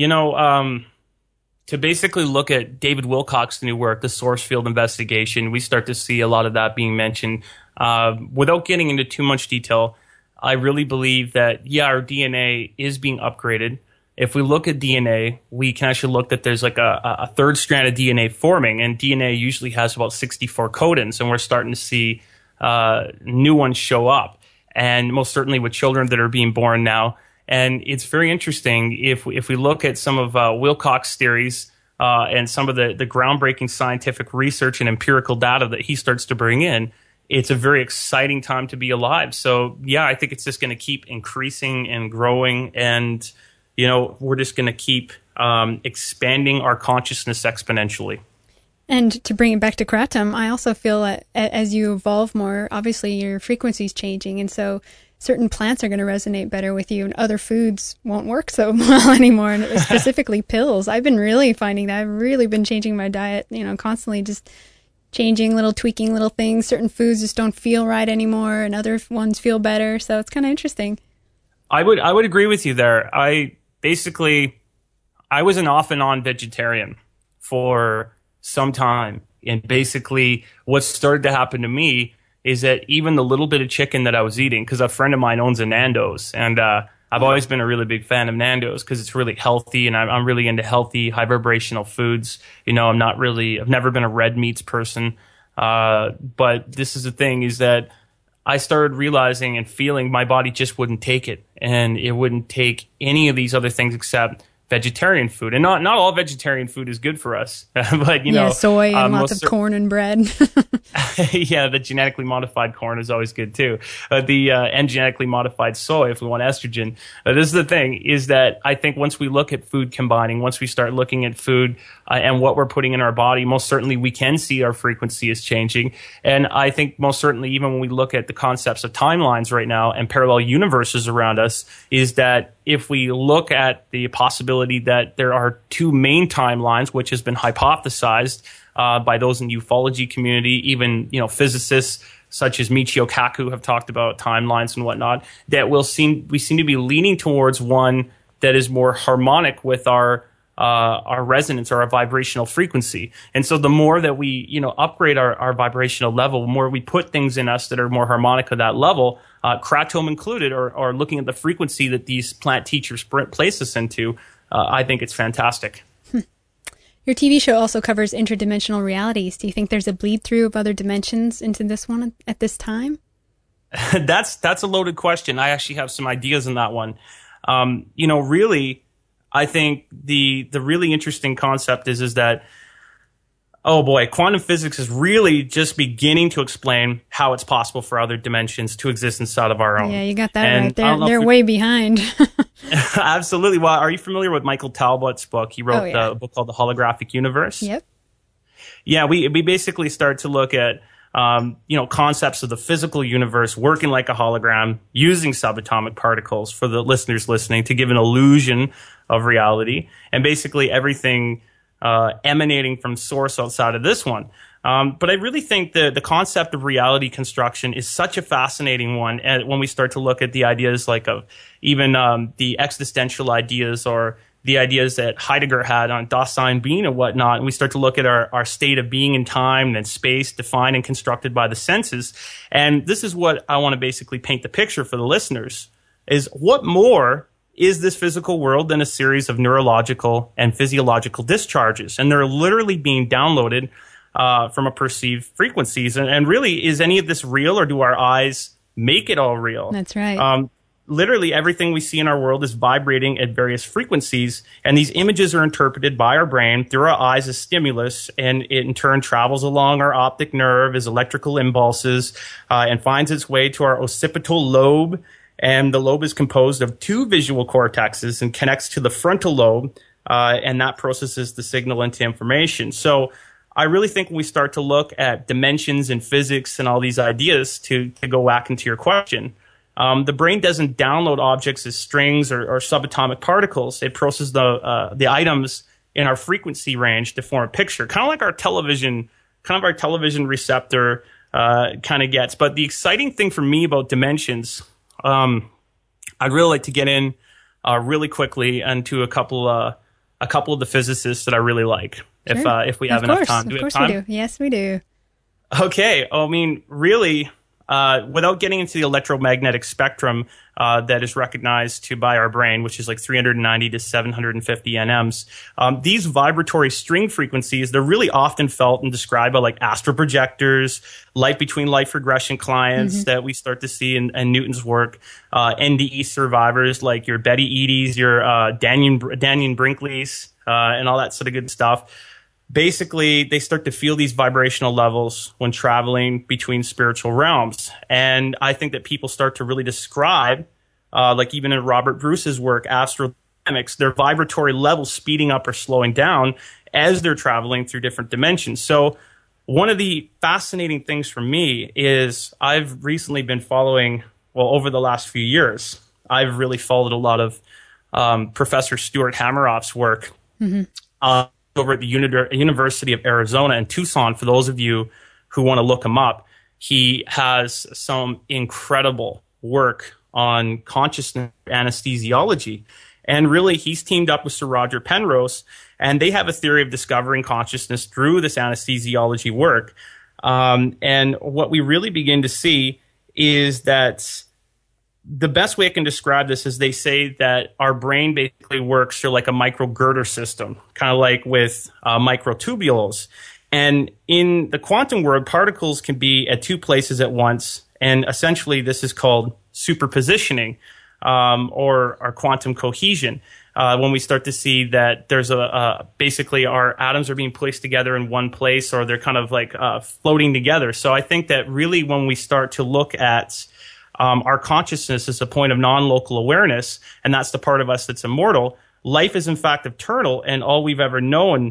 To basically look at David Wilcock's new work, the source field investigation, we start to see a lot of that being mentioned. Without getting into too much detail, I really believe that, our DNA is being upgraded. If we look at DNA, we can actually look that there's like a third strand of DNA forming, and DNA usually has about 64 codons, and we're starting to see new ones show up, and most certainly with children that are being born now. And it's very interesting if we look at some of Wilcock's theories and some of the groundbreaking scientific research and empirical data that he starts to bring in. It's a very exciting time to be alive. So, I think it's just going to keep increasing and growing, and we're just going to keep expanding our consciousness exponentially. And to bring it back to Kratom, I also feel that as you evolve more, obviously your frequency's changing, and so certain plants are going to resonate better with you, and other foods won't work so well anymore, and specifically pills. I've been really finding that. I've really been changing my diet, constantly just changing, tweaking little things. Certain foods just don't feel right anymore, and other ones feel better, so it's kind of interesting. I would agree with you there. I was an off and on vegetarian for some time. And basically what started to happen to me is that even the little bit of chicken that I was eating, because a friend of mine owns a Nando's, and I've always been a really big fan of Nando's because it's really healthy, and I'm really into healthy, high vibrational foods. I've never been a red meats person. But this is the thing, is that I started realizing and feeling my body just wouldn't take it, and it wouldn't take any of these other things except vegetarian food. And not all vegetarian food is good for us, but soy and lots of corn and bread. The genetically modified corn is always good too. And genetically modified soy, if we want estrogen. This is the thing, is that I think once we look at food combining, once we start looking at food and what we're putting in our body, most certainly we can see our frequency is changing. And I think most certainly even when we look at the concepts of timelines right now and parallel universes around us, is that if we look at the possibility that there are two main timelines, which has been hypothesized by those in the ufology community, even physicists such as Michio Kaku have talked about timelines and whatnot, that we seem to be leaning towards one that is more harmonic with our resonance or our vibrational frequency. And so the more that we upgrade our vibrational level, the more we put things in us that are more harmonic at that level, Kratom included, or looking at the frequency that these plant teachers place us into, I think it's fantastic. Your TV show also covers interdimensional realities. Do you think there's a bleed through of other dimensions into this one at this time? That's a loaded question. I actually have some ideas on that one. Really, I think the really interesting concept is that, oh boy, quantum physics is really just beginning to explain how it's possible for other dimensions to exist inside of our own. Yeah, you got that right. They're way behind. Absolutely. Well, are you familiar with Michael Talbot's book? He wrote a book called The Holographic Universe. Yep. Yeah, we basically start to look at concepts of the physical universe working like a hologram, using subatomic particles, for the listeners listening, to give an illusion of reality, and basically everything emanating from source outside of this one. But I really think the concept of reality construction is such a fascinating one. And when we start to look at the ideas of even the existential ideas, or the ideas that Heidegger had on Dasein being and whatnot, and we start to look at our state of being in time and space defined and constructed by the senses. And this is what I want to basically paint the picture for the listeners, is what more is this physical world than a series of neurological and physiological discharges? And they're literally being downloaded from a perceived frequencies. And really, is any of this real, or do our eyes make it all real? That's right. Literally everything we see in our world is vibrating at various frequencies, and these images are interpreted by our brain through our eyes as stimulus, and it in turn travels along our optic nerve as electrical impulses and finds its way to our occipital lobe. And the lobe is composed of two visual cortexes and connects to the frontal lobe, and that processes the signal into information. So I really think when we start to look at dimensions and physics and all these ideas, to go back into your question, the brain doesn't download objects as strings or subatomic particles. It processes the items in our frequency range to form a picture, kind of like our television kind of our television receptor kind of gets. But the exciting thing for me about dimensions, I'd really like to get in really quickly into a couple of the physicists that I really like. Sure. If we have enough time. Of course we do. Yes, we do. Okay. I mean, really, without getting into the electromagnetic spectrum that is recognized by our brain, which is like 390 to 750 nms, these vibratory string frequencies, they're really often felt and described by like astral projectors, light between life regression clients that we start to see in Newton's work, NDE survivors like your Betty Eady's, your Dannion Brinkley's, and all that sort of good stuff. Basically, they start to feel these vibrational levels when traveling between spiritual realms. And I think that people start to really describe, like even in Robert Bruce's work, astrodynamics, their vibratory levels speeding up or slowing down as they're traveling through different dimensions. So one of the fascinating things for me is I've recently been following, well, over the last few years, I've really followed a lot of Professor Stuart Hameroff's work. Over at the University of Arizona in Tucson. For those of you who want to look him up, he has some incredible work on consciousness anesthesiology. And really, he's teamed up with Sir Roger Penrose, and they have a theory of discovering consciousness through this anesthesiology work. And what we really begin to see is that the best way I can describe this is they say that our brain basically works through like a microgirder system, kind of like with microtubules. And in the quantum world, particles can be at two places at once. And essentially, this is called superpositioning or quantum cohesion. When we start to see that there's basically our atoms are being placed together in one place, or they're kind of like floating together. So I think that really when we start to look at our consciousness is a point of non-local awareness, and that's the part of us that's immortal. Life is in fact eternal, and all we've ever known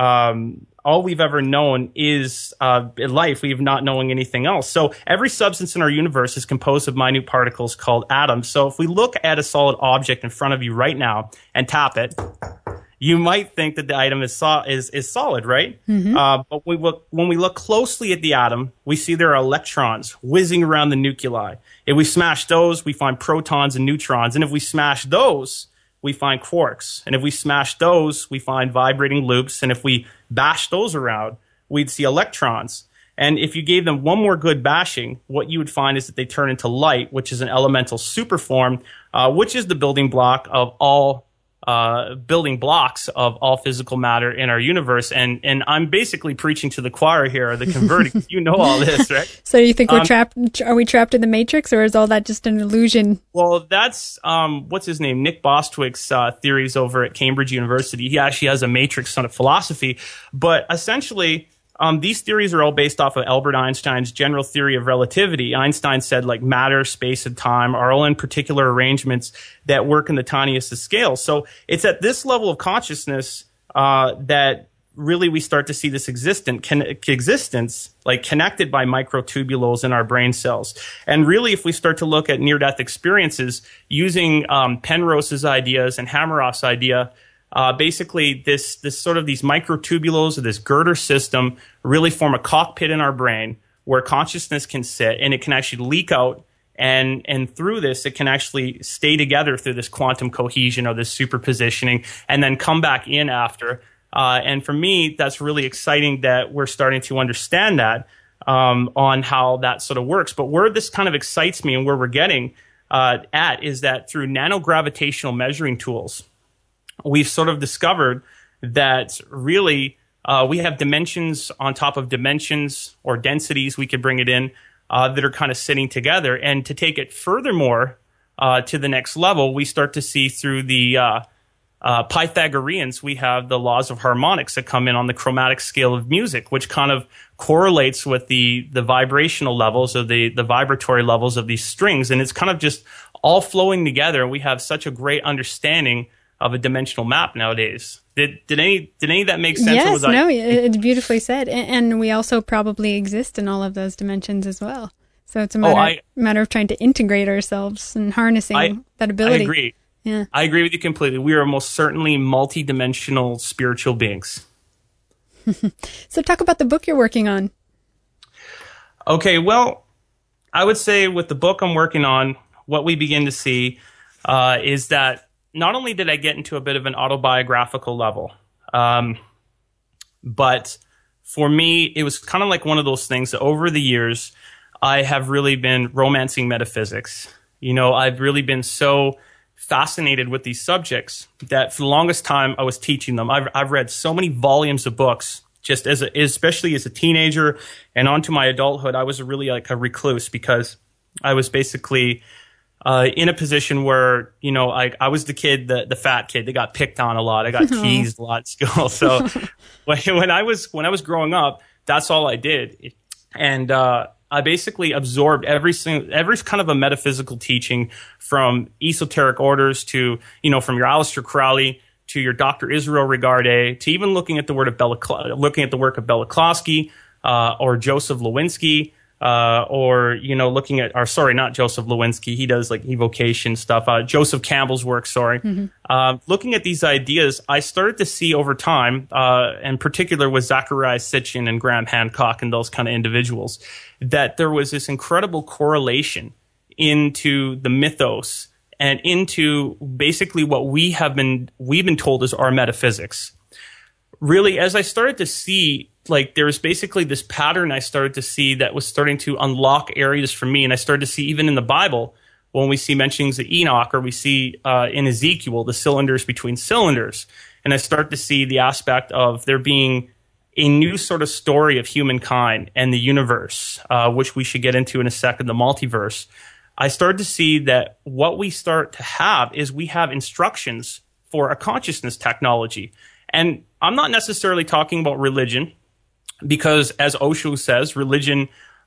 is life. We have not known anything else. So every substance in our universe is composed of minute particles called atoms. So if we look at a solid object in front of you right now and tap it, you might think that the item is solid, right? But when we look closely at the atom, we see there are electrons whizzing around the nuclei. If we smash those, we find protons and neutrons. And if we smash those, we find quarks. And if we smash those, we find vibrating loops. And if we bash those around, we'd see electrons. And if you gave them one more good bashing, what you would find is that they turn into light, which is an elemental superform, which is the building block of all building blocks of all physical matter in our universe. And I'm basically preaching to the choir here, the converting. You know all this, right? So you think we're trapped? Are we trapped in the Matrix, or is all that just an illusion? Well, that's what's his name? Nick Bostwick's theories over at Cambridge University. He actually has a Matrix sort of philosophy, but essentially, these theories are all based off of Albert Einstein's general theory of relativity. Einstein said like matter, space, and time are all in particular arrangements that work in the tiniest of scales. So it's at this level of consciousness that really we start to see this existence like connected by microtubules in our brain cells. And really, if we start to look at near-death experiences using Penrose's ideas and Hameroff's idea, basically this sort of these microtubules or this girder system really form a cockpit in our brain where consciousness can sit, and it can actually leak out, and through this it can actually stay together through this quantum cohesion or this superpositioning, and then come back in after. And for me, that's really exciting that we're starting to understand that on how that sort of works. But where this kind of excites me and where we're getting at is that through nanogravitational measuring tools, we've sort of discovered that really we have dimensions on top of dimensions, or densities, we could bring it in, that are kind of sitting together. And to take it furthermore to the next level, we start to see through the Pythagoreans, we have the laws of harmonics that come in on the chromatic scale of music, which kind of correlates with the vibrational levels of the vibratory levels of these strings. And it's kind of just all flowing together. We have such a great understanding of a dimensional map nowadays. Did any of that make sense? Yes, it's beautifully said. And we also probably exist in all of those dimensions as well. So it's a matter of trying to integrate ourselves and harnessing that ability. I agree. Yeah. I agree with you completely. We are most certainly multidimensional spiritual beings. So talk about the book you're working on. Okay, well, I would say with the book I'm working on, what we begin to see is that not only did I get into a bit of an autobiographical level, but for me, it was kind of like one of those things that over the years, I have really been romancing metaphysics. You know, I've really been so fascinated with these subjects that for the longest time I was teaching them. I've read so many volumes of books, just especially as a teenager and onto my adulthood. I was really like a recluse because I was basically in a position where, you know, I was the kid, the fat kid that got picked on a lot. I got teased a lot at school. So when I was growing up, that's all I did. And I basically absorbed every kind of a metaphysical teaching, from esoteric orders to, you know, from your Aleister Crowley to your Dr. Israel Regardie, to even looking at the work of Bela Klossky, or Joseph Lewinsky, or, you know, looking at, or sorry, not Joseph Lewinsky. He does like evocation stuff. Joseph Campbell's work, sorry. Looking at these ideas, I started to see over time, in particular with Zecharia Sitchin and Graham Hancock and those kind of individuals, that there was this incredible correlation into the mythos and into basically what we've been told is our metaphysics. Really, as I started to see, like, there was basically this pattern I started to see that was starting to unlock areas for me. And I started to see even in the Bible, when we see mentionings of Enoch, or we see in Ezekiel, the cylinders between cylinders. And I start to see the aspect of there being a new sort of story of humankind and the universe, which we should get into in a second, the multiverse. I started to see that what we start to have is we have instructions for a consciousness technology. And I'm not necessarily talking about religion, because as Osho says, religion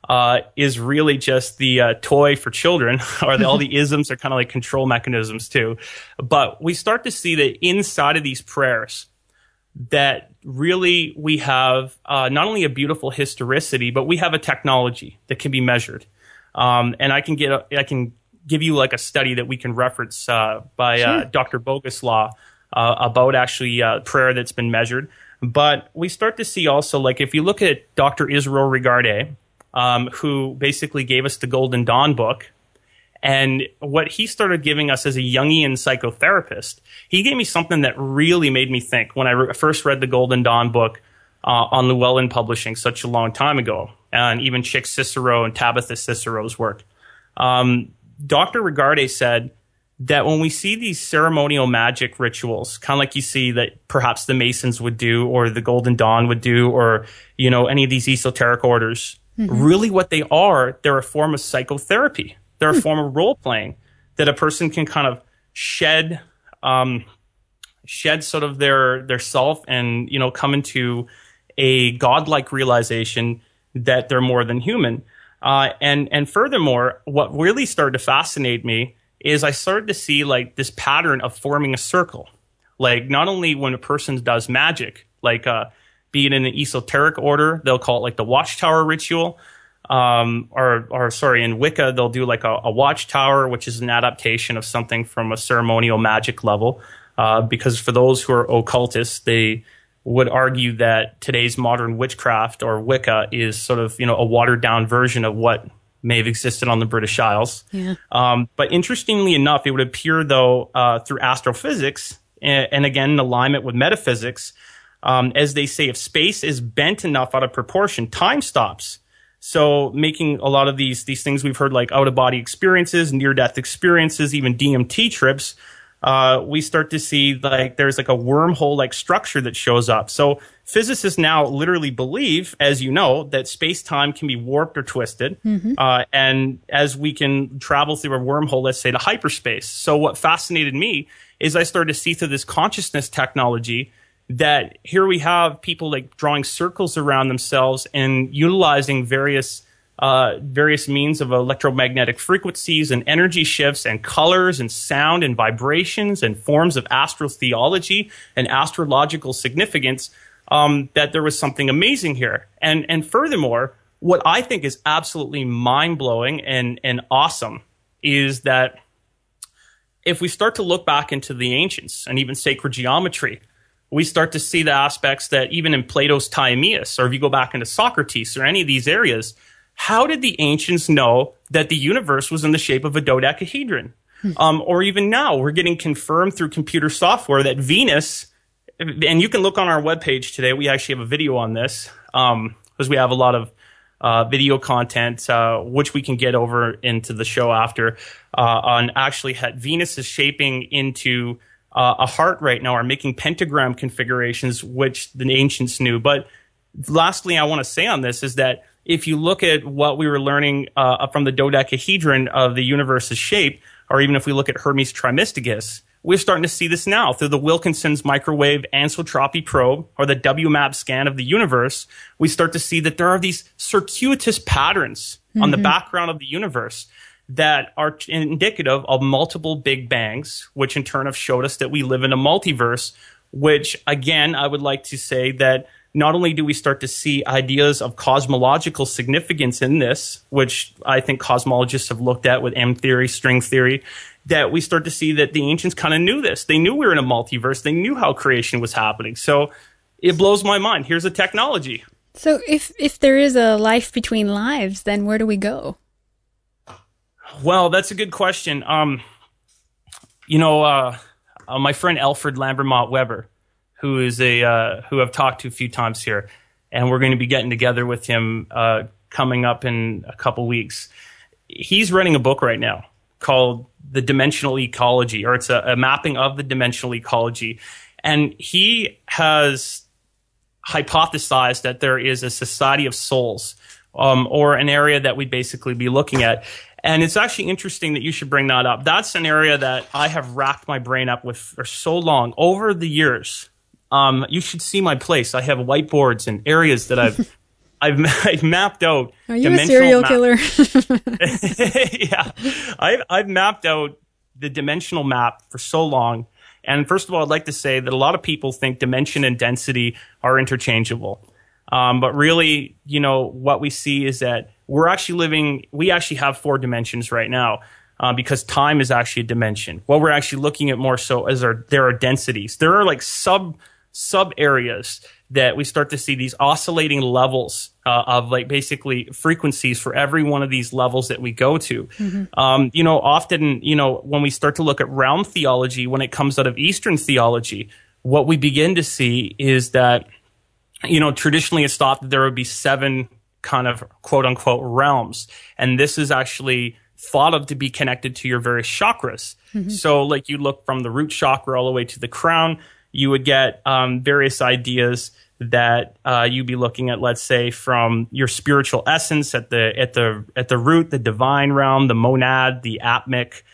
is really just the toy for children, or all the isms are kind of like control mechanisms too. But we start to see that inside of these prayers, that really we have not only a beautiful historicity, but we have a technology that can be measured. And I can give you like a study that we can reference by Sure. Dr. Boguslaw about actually prayer that's been measured. But we start to see also, like, if you look at Dr. Israel Regardie, who basically gave us the Golden Dawn book, and what he started giving us as a Jungian psychotherapist, he gave me something that really made me think when I first read the Golden Dawn book on Llewellyn Publishing such a long time ago, and even Chick Cicero and Tabitha Cicero's work. Dr. Regardie said that when we see these ceremonial magic rituals, kind of like you see that perhaps the Masons would do, or the Golden Dawn would do, or, you know, any of these esoteric orders, really what they are, they're a form of psychotherapy. They're a form of role playing that a person can kind of shed sort of their self, and, you know, come into a godlike realization that they're more than human. And furthermore, what really started to fascinate me is I started to see like this pattern of forming a circle. Like, not only when a person does magic, like be it in an esoteric order, they'll call it like the Watchtower ritual, or in Wicca, they'll do like a Watchtower, which is an adaptation of something from a ceremonial magic level. Because for those who are occultists, they would argue that today's modern witchcraft or Wicca is sort of, you know, a watered down version of what may have existed on the British Isles. Yeah. But interestingly enough, it would appear, though, through astrophysics, and again, in alignment with metaphysics, as they say, if space is bent enough out of proportion, time stops. So making a lot of these things we've heard, like out-of-body experiences, near-death experiences, even DMT trips, we start to see like there's like a wormhole-like structure that shows up. So physicists now literally believe, as you know, that space-time can be warped or twisted. And as we can travel through a wormhole, let's say to hyperspace. So what fascinated me is I started to see through this consciousness technology that here we have people like drawing circles around themselves and utilizing various means of electromagnetic frequencies and energy shifts and colors and sound and vibrations and forms of astrotheology and astrological significance, that there was something amazing here. And furthermore, what I think is absolutely mind-blowing and awesome is that if we start to look back into the ancients and even sacred geometry, we start to see the aspects that even in Plato's Timaeus, or if you go back into Socrates or any of these areas, how did the ancients know that the universe was in the shape of a dodecahedron? Or even now, we're getting confirmed through computer software that Venus, and you can look on our webpage today, we actually have a video on this, because we have a lot of video content, which we can get over into the show after, on actually Venus is shaping into a heart right now, are making pentagram configurations, which the ancients knew. But lastly, I want to say on this is that if you look at what we were learning from the dodecahedron of the universe's shape, or even if we look at Hermes Trismegistus, we're starting to see this now through the Wilkinson's microwave anisotropy probe, or the WMAP scan of the universe. We start to see that there are these circuitous patterns on the background of the universe that are indicative of multiple big bangs, which in turn have showed us that we live in a multiverse, which, again, I would like to say that not only do we start to see ideas of cosmological significance in this, which I think cosmologists have looked at with M theory, string theory, that we start to see that the ancients kind of knew this. They knew we were in a multiverse. They knew how creation was happening. So it blows my mind. Here's a technology. So if there is a life between lives, then where do we go? Well, that's a good question. My friend Alfred Lambermont Weber, who is who I've talked to a few times here, and we're going to be getting together with him coming up in a couple weeks. He's writing a book right now called The Dimensional Ecology, or it's a mapping of the dimensional ecology. And he has hypothesized that there is a society of souls, or an area that we'd basically be looking at. And it's actually interesting that you should bring that up. That's an area that I have racked my brain up with for so long, over the years. You should see my place. I have whiteboards and areas that I've mapped out. Are you a serial killer? Yeah. I've mapped out the dimensional map for so long. And first of all, I'd like to say that a lot of people think dimension and density are interchangeable. But really, what we see is that we actually have 4 dimensions right now, because time is actually a dimension. What we're actually looking at more so there are densities. There are like sub areas that we start to see these oscillating levels of like basically frequencies for every one of these levels that we go to. Often, when we start to look at realm theology, when it comes out of Eastern theology, what we begin to see is that, traditionally it's thought that there would be 7 kind of quote unquote realms. And this is actually thought of to be connected to your various chakras. So like you look from the root chakra all the way to the crown, you would get various ideas that you'd be looking at, let's say, from your spiritual essence at the root, the divine realm, the monad, the atmic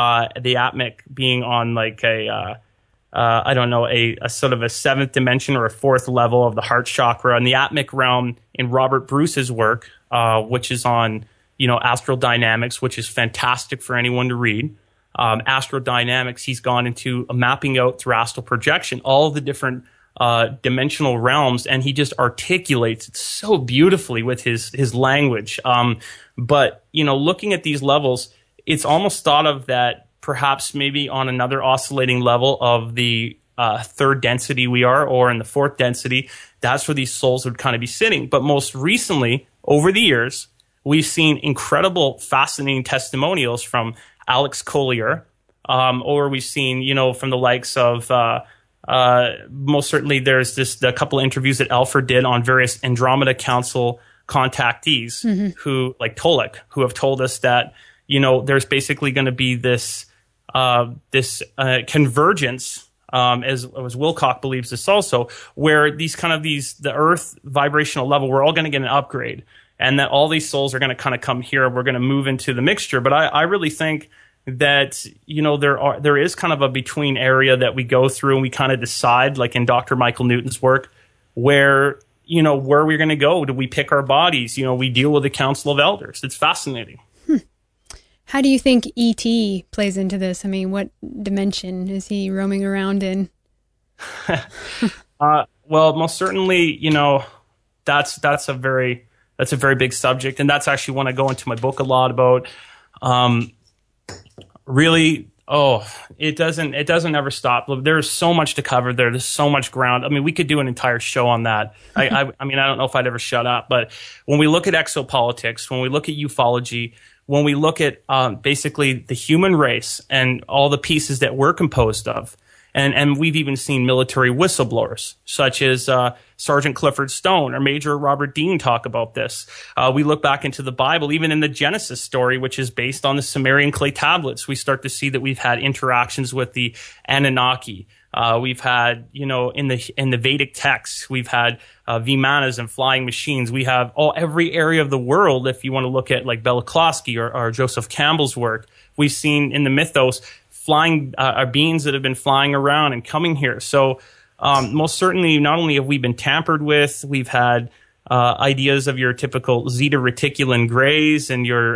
being on like a sort of a 7th dimension or a 4th level of the heart chakra, and the atmic realm in Robert Bruce's work, which is on astrodynamics, which is fantastic for anyone to read. Astrodynamics, he's gone into mapping out through astral projection all the different dimensional realms, and he just articulates it so beautifully with his language. But looking at these levels, it's almost thought of that perhaps maybe on another oscillating level of the 3rd density we are, or in the 4th density, that's where these souls would kind of be sitting. But most recently, over the years, we've seen incredible, fascinating testimonials from Alex Collier, or we've seen, from the likes of, most certainly there's a couple of interviews that Alfred did on various Andromeda Council contactees who, like Tolek, who have told us that, there's basically going to be this convergence, as Wilcock believes this also, where the Earth vibrational level, we're all going to get an upgrade. And that all these souls are going to kind of come here. We're going to move into the mixture. But I really think that, there is kind of a between area that we go through, and we kind of decide, like in Dr. Michael Newton's work, where we're going to go. Do we pick our bodies? We deal with the Council of Elders. It's fascinating. How do you think E.T. plays into this? I mean, what dimension is he roaming around in? Well, most certainly, that's a very big subject, and that's actually one I go into my book a lot about. Really, Oh, it doesn't ever stop. There's so much to cover there. There's so much ground. I mean, we could do an entire show on that. I mean, I don't know if I'd ever shut up, but when we look at exopolitics, when we look at ufology, when we look at basically the human race and all the pieces that we're composed of, and we've even seen military whistleblowers such as Sergeant Clifford Stone or Major Robert Dean talk about this. We look back into the Bible, even in the Genesis story, which is based on the Sumerian clay tablets. We start to see that we've had interactions with the Anunnaki. We've had, in the Vedic texts, we've had Vimanas and flying machines. We have every area of the world. If you want to look at like Bela Klosky or Joseph Campbell's work, we've seen in the mythos flying beings that have been flying around and coming here. So most certainly, not only have we been tampered with, we've had ideas of your typical Zeta Reticulans grays and your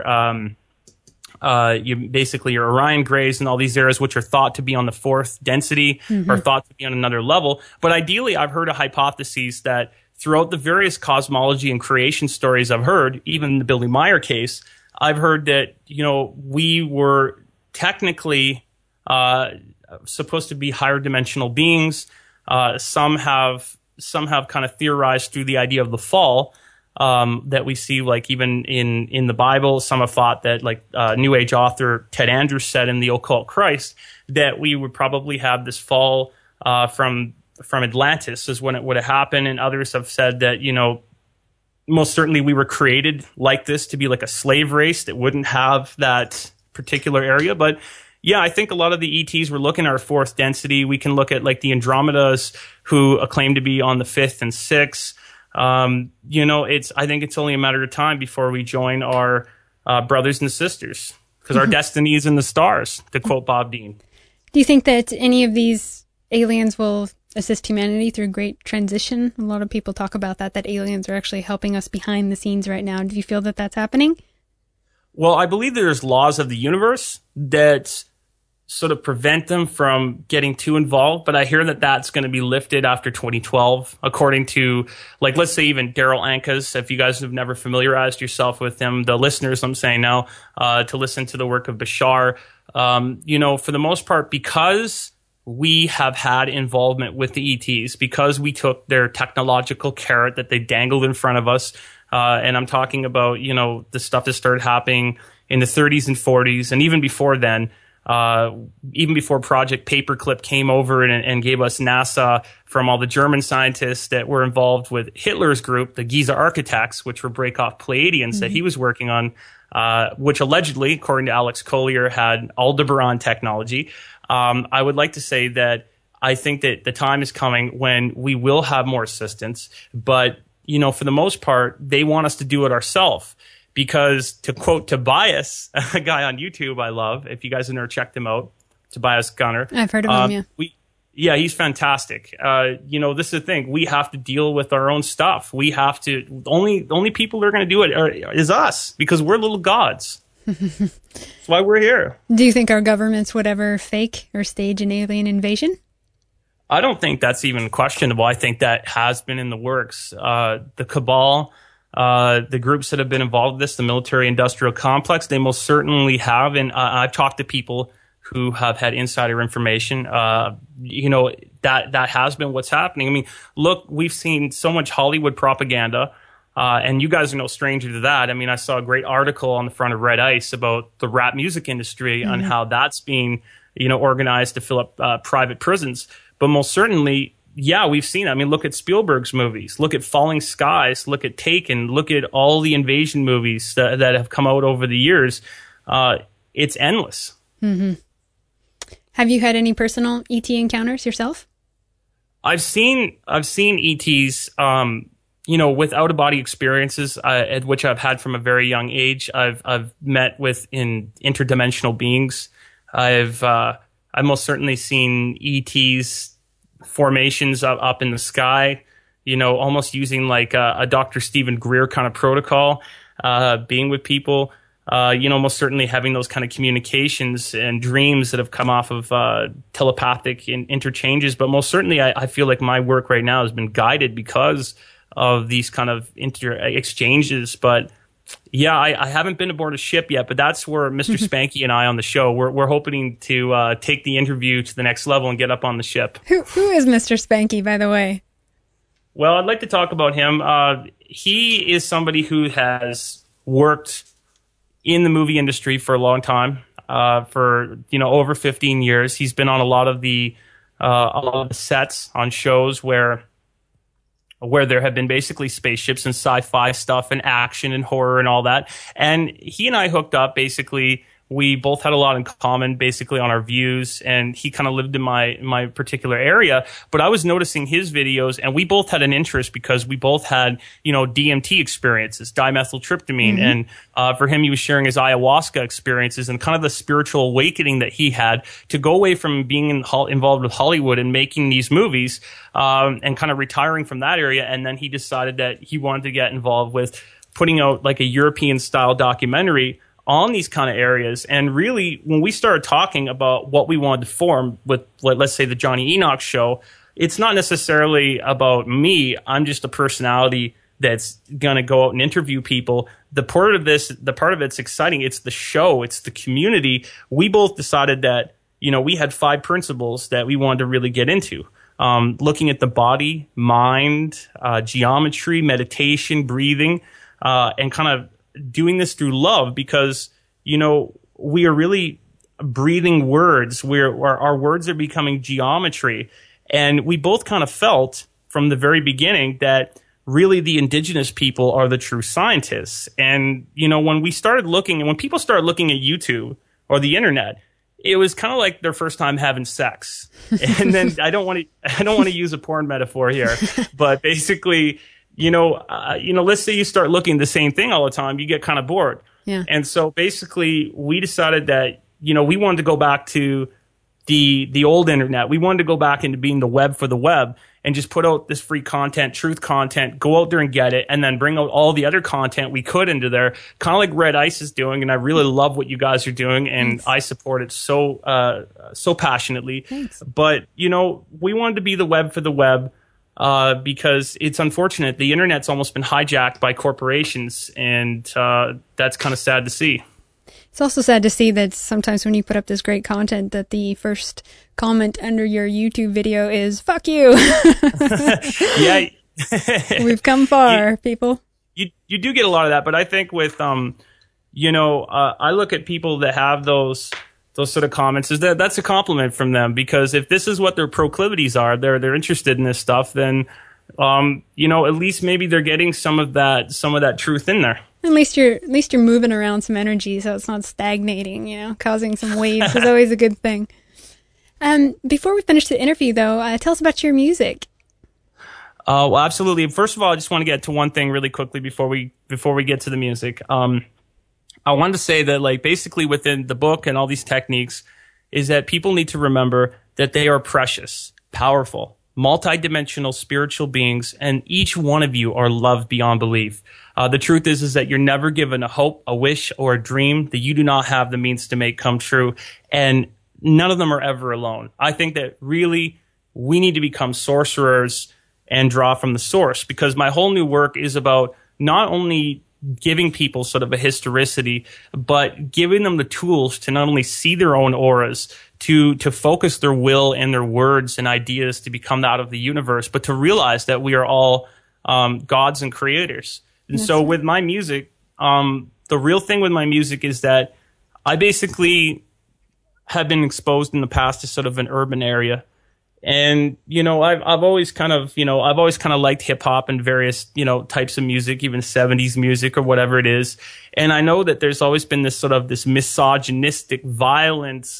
your Orion grays and all these areas, which are thought to be on the fourth density or thought to be on another level. But ideally, I've heard a hypothesis that throughout the various cosmology and creation stories I've heard, even the Billy Meyer case, I've heard that, we were technically supposed to be higher dimensional beings. Some have kind of theorized through the idea of the fall that we see, like even in the Bible. Some have thought that, like New Age author Ted Andrews said in The Occult Christ, that we would probably have this fall from Atlantis is when it would have happened. And others have said that, most certainly we were created like this to be like a slave race that wouldn't have that particular area. But yeah, I think a lot of the ETs were looking at our fourth density. We can look at like the Andromedas, who claim to be on the fifth and sixth. I think it's only a matter of time before we join our brothers and sisters, because our destiny is in the stars, to quote Bob Dean. Do you think that any of these aliens will assist humanity through great transition? A lot of people talk about that aliens are actually helping us behind the scenes right now. Do you feel that that's happening? Well, I believe there's laws of the universe that sort of prevent them from getting too involved, but I hear that that's going to be lifted after 2012, according to, like, let's say even Daryl Ankas. If you guys have never familiarized yourself with him, the listeners, I'm saying now, to listen to the work of Bashar, for the most part, because we have had involvement with the ETs, because we took their technological carrot that they dangled in front of us, and I'm talking about, the stuff that started happening in the 30s and 40s, and even before then, even before Project Paperclip came over and gave us NASA from all the German scientists that were involved with Hitler's group, the Giza Architects, which were break-off Pleiadians that he was working on, which allegedly, according to Alex Collier, had Aldebaran technology. I would like to say that I think that the time is coming when we will have more assistance, but, for the most part, they want us to do it ourselves. Because, to quote Tobias, a guy on YouTube I love, if you guys have never checked him out, Tobias Gunner. I've heard of him, yeah. He's fantastic. This is the thing. We have to deal with our own stuff. We have to. The only people that are going to do it is us, because we're little gods. That's why we're here. Do you think our governments would ever fake or stage an alien invasion? I don't think that's even questionable. I think that has been in the works. The cabal, the groups that have been involved in this, the military-industrial complex, they most certainly have. And I've talked to people who have had insider information. That has been what's happening. I mean, look, we've seen so much Hollywood propaganda, and you guys are no stranger to that. I mean, I saw a great article on the front of Red Ice about the rap music industry and how that's being, organized to fill up private prisons. But most certainly, yeah, we've seen it. I mean, look at Spielberg's movies. Look at Falling Skies. Look at Taken. Look at all the invasion movies that have come out over the years. It's endless. Mm-hmm. Have you had any personal ET encounters yourself? I've seen ETs, with out-of-body experiences, at which I've had from a very young age. I've met with interdimensional beings. I've most certainly seen ETs formations up in the sky, almost using like a Dr. Stephen Greer kind of protocol, being with people, most certainly having those kind of communications and dreams that have come off of telepathic interchanges. But most certainly, I feel like my work right now has been guided because of these kind of exchanges. But Yeah, I haven't been aboard a ship yet, but that's where Mr. Spanky and I on the show, we're hoping to take the interview to the next level and get up on the ship. Who is Mr. Spanky, by the way? Well, I'd like to talk about him. He is somebody who has worked in the movie industry for a long time, for over 15 years. He's been on a lot of the sets on shows where there have been basically spaceships and sci-fi stuff and action and horror and all that. And he and I hooked up. Basically, we both had a lot in common basically on our views, and he kind of lived in my particular area. But I was noticing his videos, and we both had an interest because we both had, DMT experiences, dimethyltryptamine. And for him, he was sharing his ayahuasca experiences and kind of the spiritual awakening that he had to go away from being involved with Hollywood and making these movies, and kind of retiring from that area. And then he decided that he wanted to get involved with putting out like a European style documentary on these kind of areas. And really, when we started talking about what we wanted to form with, let's say, the Johnny Enoch show, it's not necessarily about me. I'm just a personality that's going to go out and interview people. The part of it's exciting. It's the show. It's the community. We both decided that, we had 5 principles that we wanted to really get into. Looking at the body, mind, geometry, meditation, breathing, and kind of doing this through love, because we are really breathing words. Our words are becoming geometry, and we both kind of felt from the very beginning that really the indigenous people are the true scientists. And when people started looking at YouTube or the internet, it was kind of like their first time having sex. And then I don't want to use a porn metaphor here, but basically, let's say you start looking at the same thing all the time, you get kind of bored. Yeah. And so basically we decided that, we wanted to go back to the old internet. We wanted to go back into being the web for the web and just put out this free content, truth content, go out there and get it, and then bring out all the other content we could into there, kind of like Red Ice is doing. And I really love what you guys are doing, and Thanks. I support it so passionately. Thanks. But, we wanted to be the web for the web. Because it's unfortunate. The internet's almost been hijacked by corporations, and that's kind of sad to see. It's also sad to see that sometimes when you put up this great content that the first comment under your YouTube video is, "Fuck you." Yeah. We've come far, people. You do get a lot of that, but I think with, I look at people that have those sort of comments, is that's a compliment from them, because if this is what their proclivities are, they're interested in this stuff, then at least maybe they're getting some of that truth in there. At least you're moving around some energy, so it's not stagnating. Causing some waves is always a good thing. Before we finish the interview, though, tell us about your music. Well, absolutely. First of all, I just want to get to one thing really quickly before we get to the music. I wanted to say that, basically within the book and all these techniques is that people need to remember that they are precious, powerful, multidimensional spiritual beings, and each one of you are loved beyond belief. The truth is that you're never given a hope, a wish, or a dream that you do not have the means to make come true, and none of them are ever alone. I think that really we need to become sorcerers and draw from the source, because my whole new work is about not only giving people sort of a historicity, but giving them the tools to not only see their own auras, to focus their will and their words and ideas to become out of the universe, but to realize that we are all gods and creators. And so with my music, the real thing with my music is that I basically have been exposed in the past to sort of an urban area. And, I've always kind of liked hip hop and various, types of music, even 70s music or whatever it is. And I know that there's always been this misogynistic violence,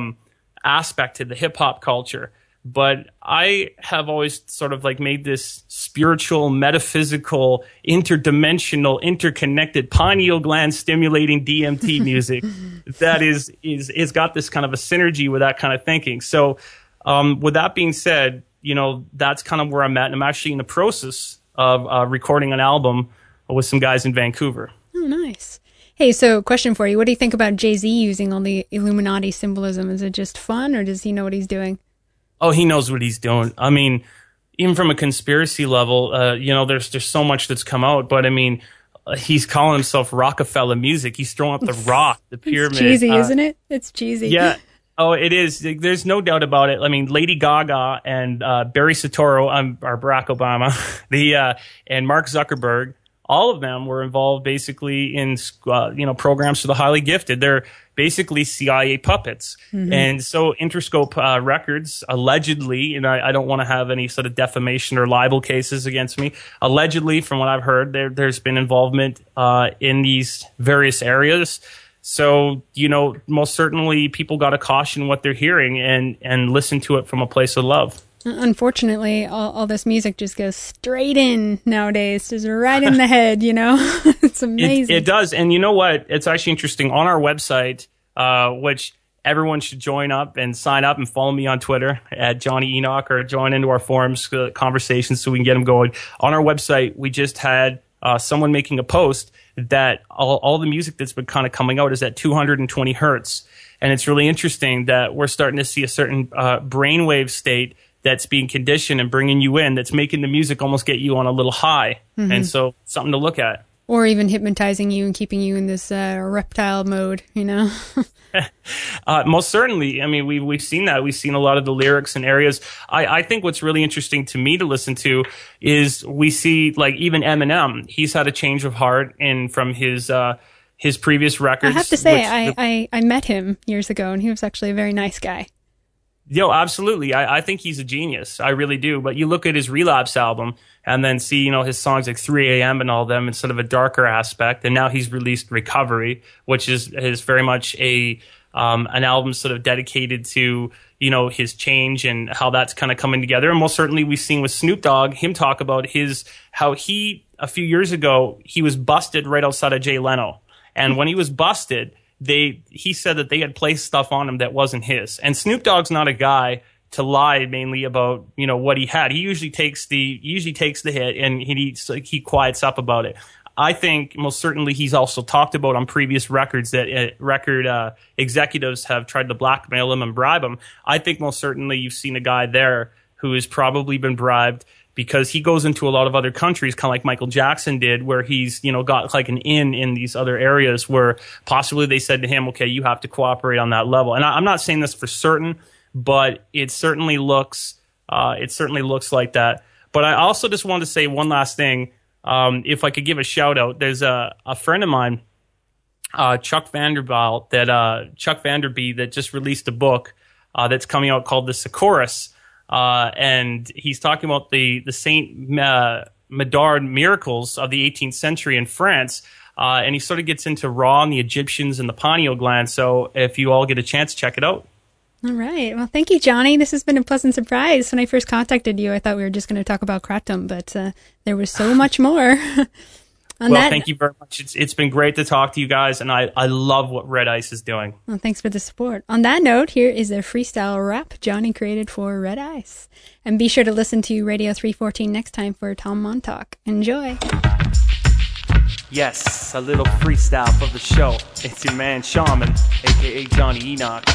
aspect to the hip hop culture. But I have always sort of made this spiritual, metaphysical, interdimensional, interconnected, pineal gland stimulating DMT music that is got this kind of a synergy with that kind of thinking. So, with that being said, that's kind of where I'm at. And I'm actually in the process of recording an album with some guys in Vancouver. Oh, nice. Hey, so question for you. What do you think about Jay-Z using all the Illuminati symbolism? Is it just fun, or does he know what he's doing? Oh, he knows what he's doing. I mean, even from a conspiracy level, there's so much that's come out. But I mean, he's calling himself Rockefeller Music. He's throwing up the rock, the pyramid. It's cheesy, isn't it? It's cheesy. Yeah. Oh, it is. There's no doubt about it. I mean, Lady Gaga and Barry Soetoro, or Barack Obama, and Mark Zuckerberg, all of them were involved basically in programs for the highly gifted. They're basically CIA puppets. Mm-hmm. And so Interscope Records allegedly, and I don't want to have any sort of defamation or libel cases against me, allegedly, from what I've heard, there's been involvement in these various areas. So, most certainly people got to caution what they're hearing and listen to it from a place of love. Unfortunately, all this music just goes straight in nowadays, just right in the head, It's amazing. It does. And you know what? It's actually interesting. On our website, which everyone should join up and sign up and follow me on Twitter at Johnny Enoch, or join into our forums conversations so we can get them going. On our website, we just had someone making a post that all the music that's been kind of coming out is at 220 hertz. And it's really interesting that we're starting to see a certain brainwave state that's being conditioned and bringing you in, that's making the music almost get you on a little high. Mm-hmm. And so something to look at. Or even hypnotizing you and keeping you in this reptile mode, Most certainly. I mean, we've seen that. We've seen a lot of the lyrics and areas. I think what's really interesting to me to listen to is we see, like, even Eminem, he's had a change of heart from his previous records. I have to say, I met him years ago, and he was actually a very nice guy. Yo, absolutely. I think he's a genius. I really do. But you look at his Relapse album and then see, his songs like 3 a.m. and all them in sort of a darker aspect. And now he's released Recovery, which is very much an album sort of dedicated to, his change and how that's kind of coming together. And most certainly we've seen with Snoop Dogg, him talk about how he, a few years ago, he was busted right outside of Jay Leno. And when he was busted, he said that they had placed stuff on him that wasn't his. And Snoop Dogg's not a guy to lie mainly about, what he had. He usually takes the hit and he quiets up about it. I think most certainly he's also talked about on previous records that record executives have tried to blackmail him and bribe him. I think most certainly you've seen a guy there who has probably been bribed, because he goes into a lot of other countries, kind of like Michael Jackson did, where he's, got like an in these other areas where possibly they said to him, okay, you have to cooperate on that level. And I'm not saying this for certain, but it certainly looks like that. But I also just wanted to say one last thing. If I could give a shout out, there's a friend of mine, Chuck Vanderbeek, that just released a book that's coming out called The Secourus. And he's talking about the Saint Medard miracles of the 18th century in France. And he sort of gets into Ra and the Egyptians and the pineal gland. So if you all get a chance, check it out. All right. Well, thank you, Johnny. This has been a pleasant surprise. When I first contacted you, I thought we were just going to talk about Kratom, but there was so much more. Thank you very much. It's been great to talk to you guys, and I love what Red Ice is doing. Well, thanks for the support. On that note, here is a freestyle rap Johnny created for Red Ice. And be sure to listen to Radio 314 next time for Tom Montauk. Enjoy. Yes, a little freestyle for the show. It's your man Shaman, a.k.a. Johnny Enoch.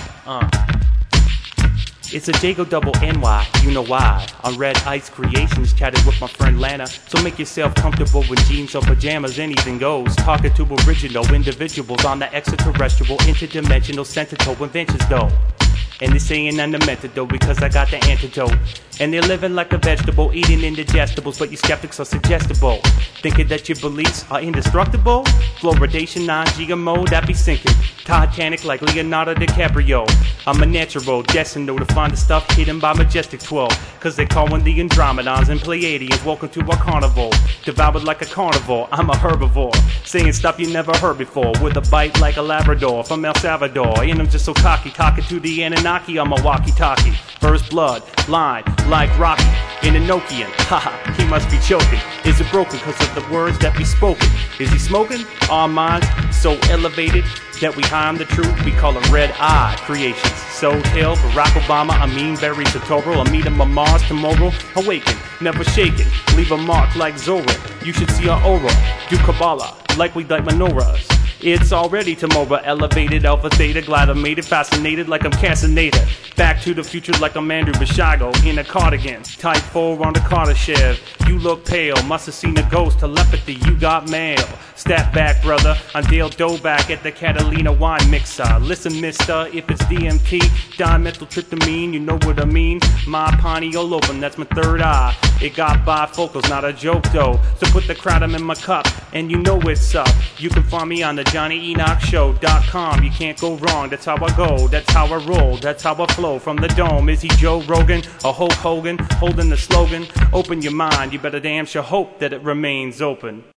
It's a Jago double NY, you know why. On Red Ice Creations, chatted with my friend Lana. So make yourself comfortable with jeans or pajamas, anything goes. Talking to original individuals on the extraterrestrial, interdimensional, sentinel inventions though. And this ain't undemented though, because I got the antidote. And they're living like a vegetable, eating indigestibles, but you skeptics are suggestible. Thinking that your beliefs are indestructible? Fluoridation, non-GMO, that be sinking. Titanic like Leonardo DiCaprio. I'm a natural, destined to find the stuff hidden by Majestic 12. Cause they call one the Andromedons and Pleiadians. Welcome to our carnival. Devoured like a carnivore, I'm a herbivore. Saying stuff you never heard before. With a bite like a Labrador from El Salvador. And I'm just so cocky, talking to the Anunnaki on my walkie-talkie. First blood, line, like Rocky. In a Nokian, haha, he must be joking. Is it broken cause of the words that be spoken? Is he smoking? Our minds so elevated that we hide the truth, we call them Red Eye Creations. So tell Barack Obama, I mean Barry Soetoro, I'll meet him on Mars tomorrow. Awaken, never shaken, leave a mark like Zora. You should see our aura, do Kabbalah, like we like menorahs. It's already tomorrow, elevated, alpha, theta, glad I made it, fascinated like I'm Casaneda. Back to the future like I'm Andrew Bishago, in a cardigan, type 4 on the Kardashev. You look pale, must have seen a ghost, telepathy, you got mail. Step back, brother, I'm Dale Doback at the Catalina wine mixer. Listen, mister, if it's DMT, dimethyltryptamine, you know what I mean. My pineal open, that's my third eye. It got bifocals, not a joke though. So put the kratom in my cup, and you know it's up. You can find me on the JohnnyEnochShow.com. You can't go wrong, that's how I go, that's how I roll, that's how I flow from the dome. Is he Joe Rogan or Hulk Hogan? Holding the slogan, open your mind, you better damn sure hope that it remains open.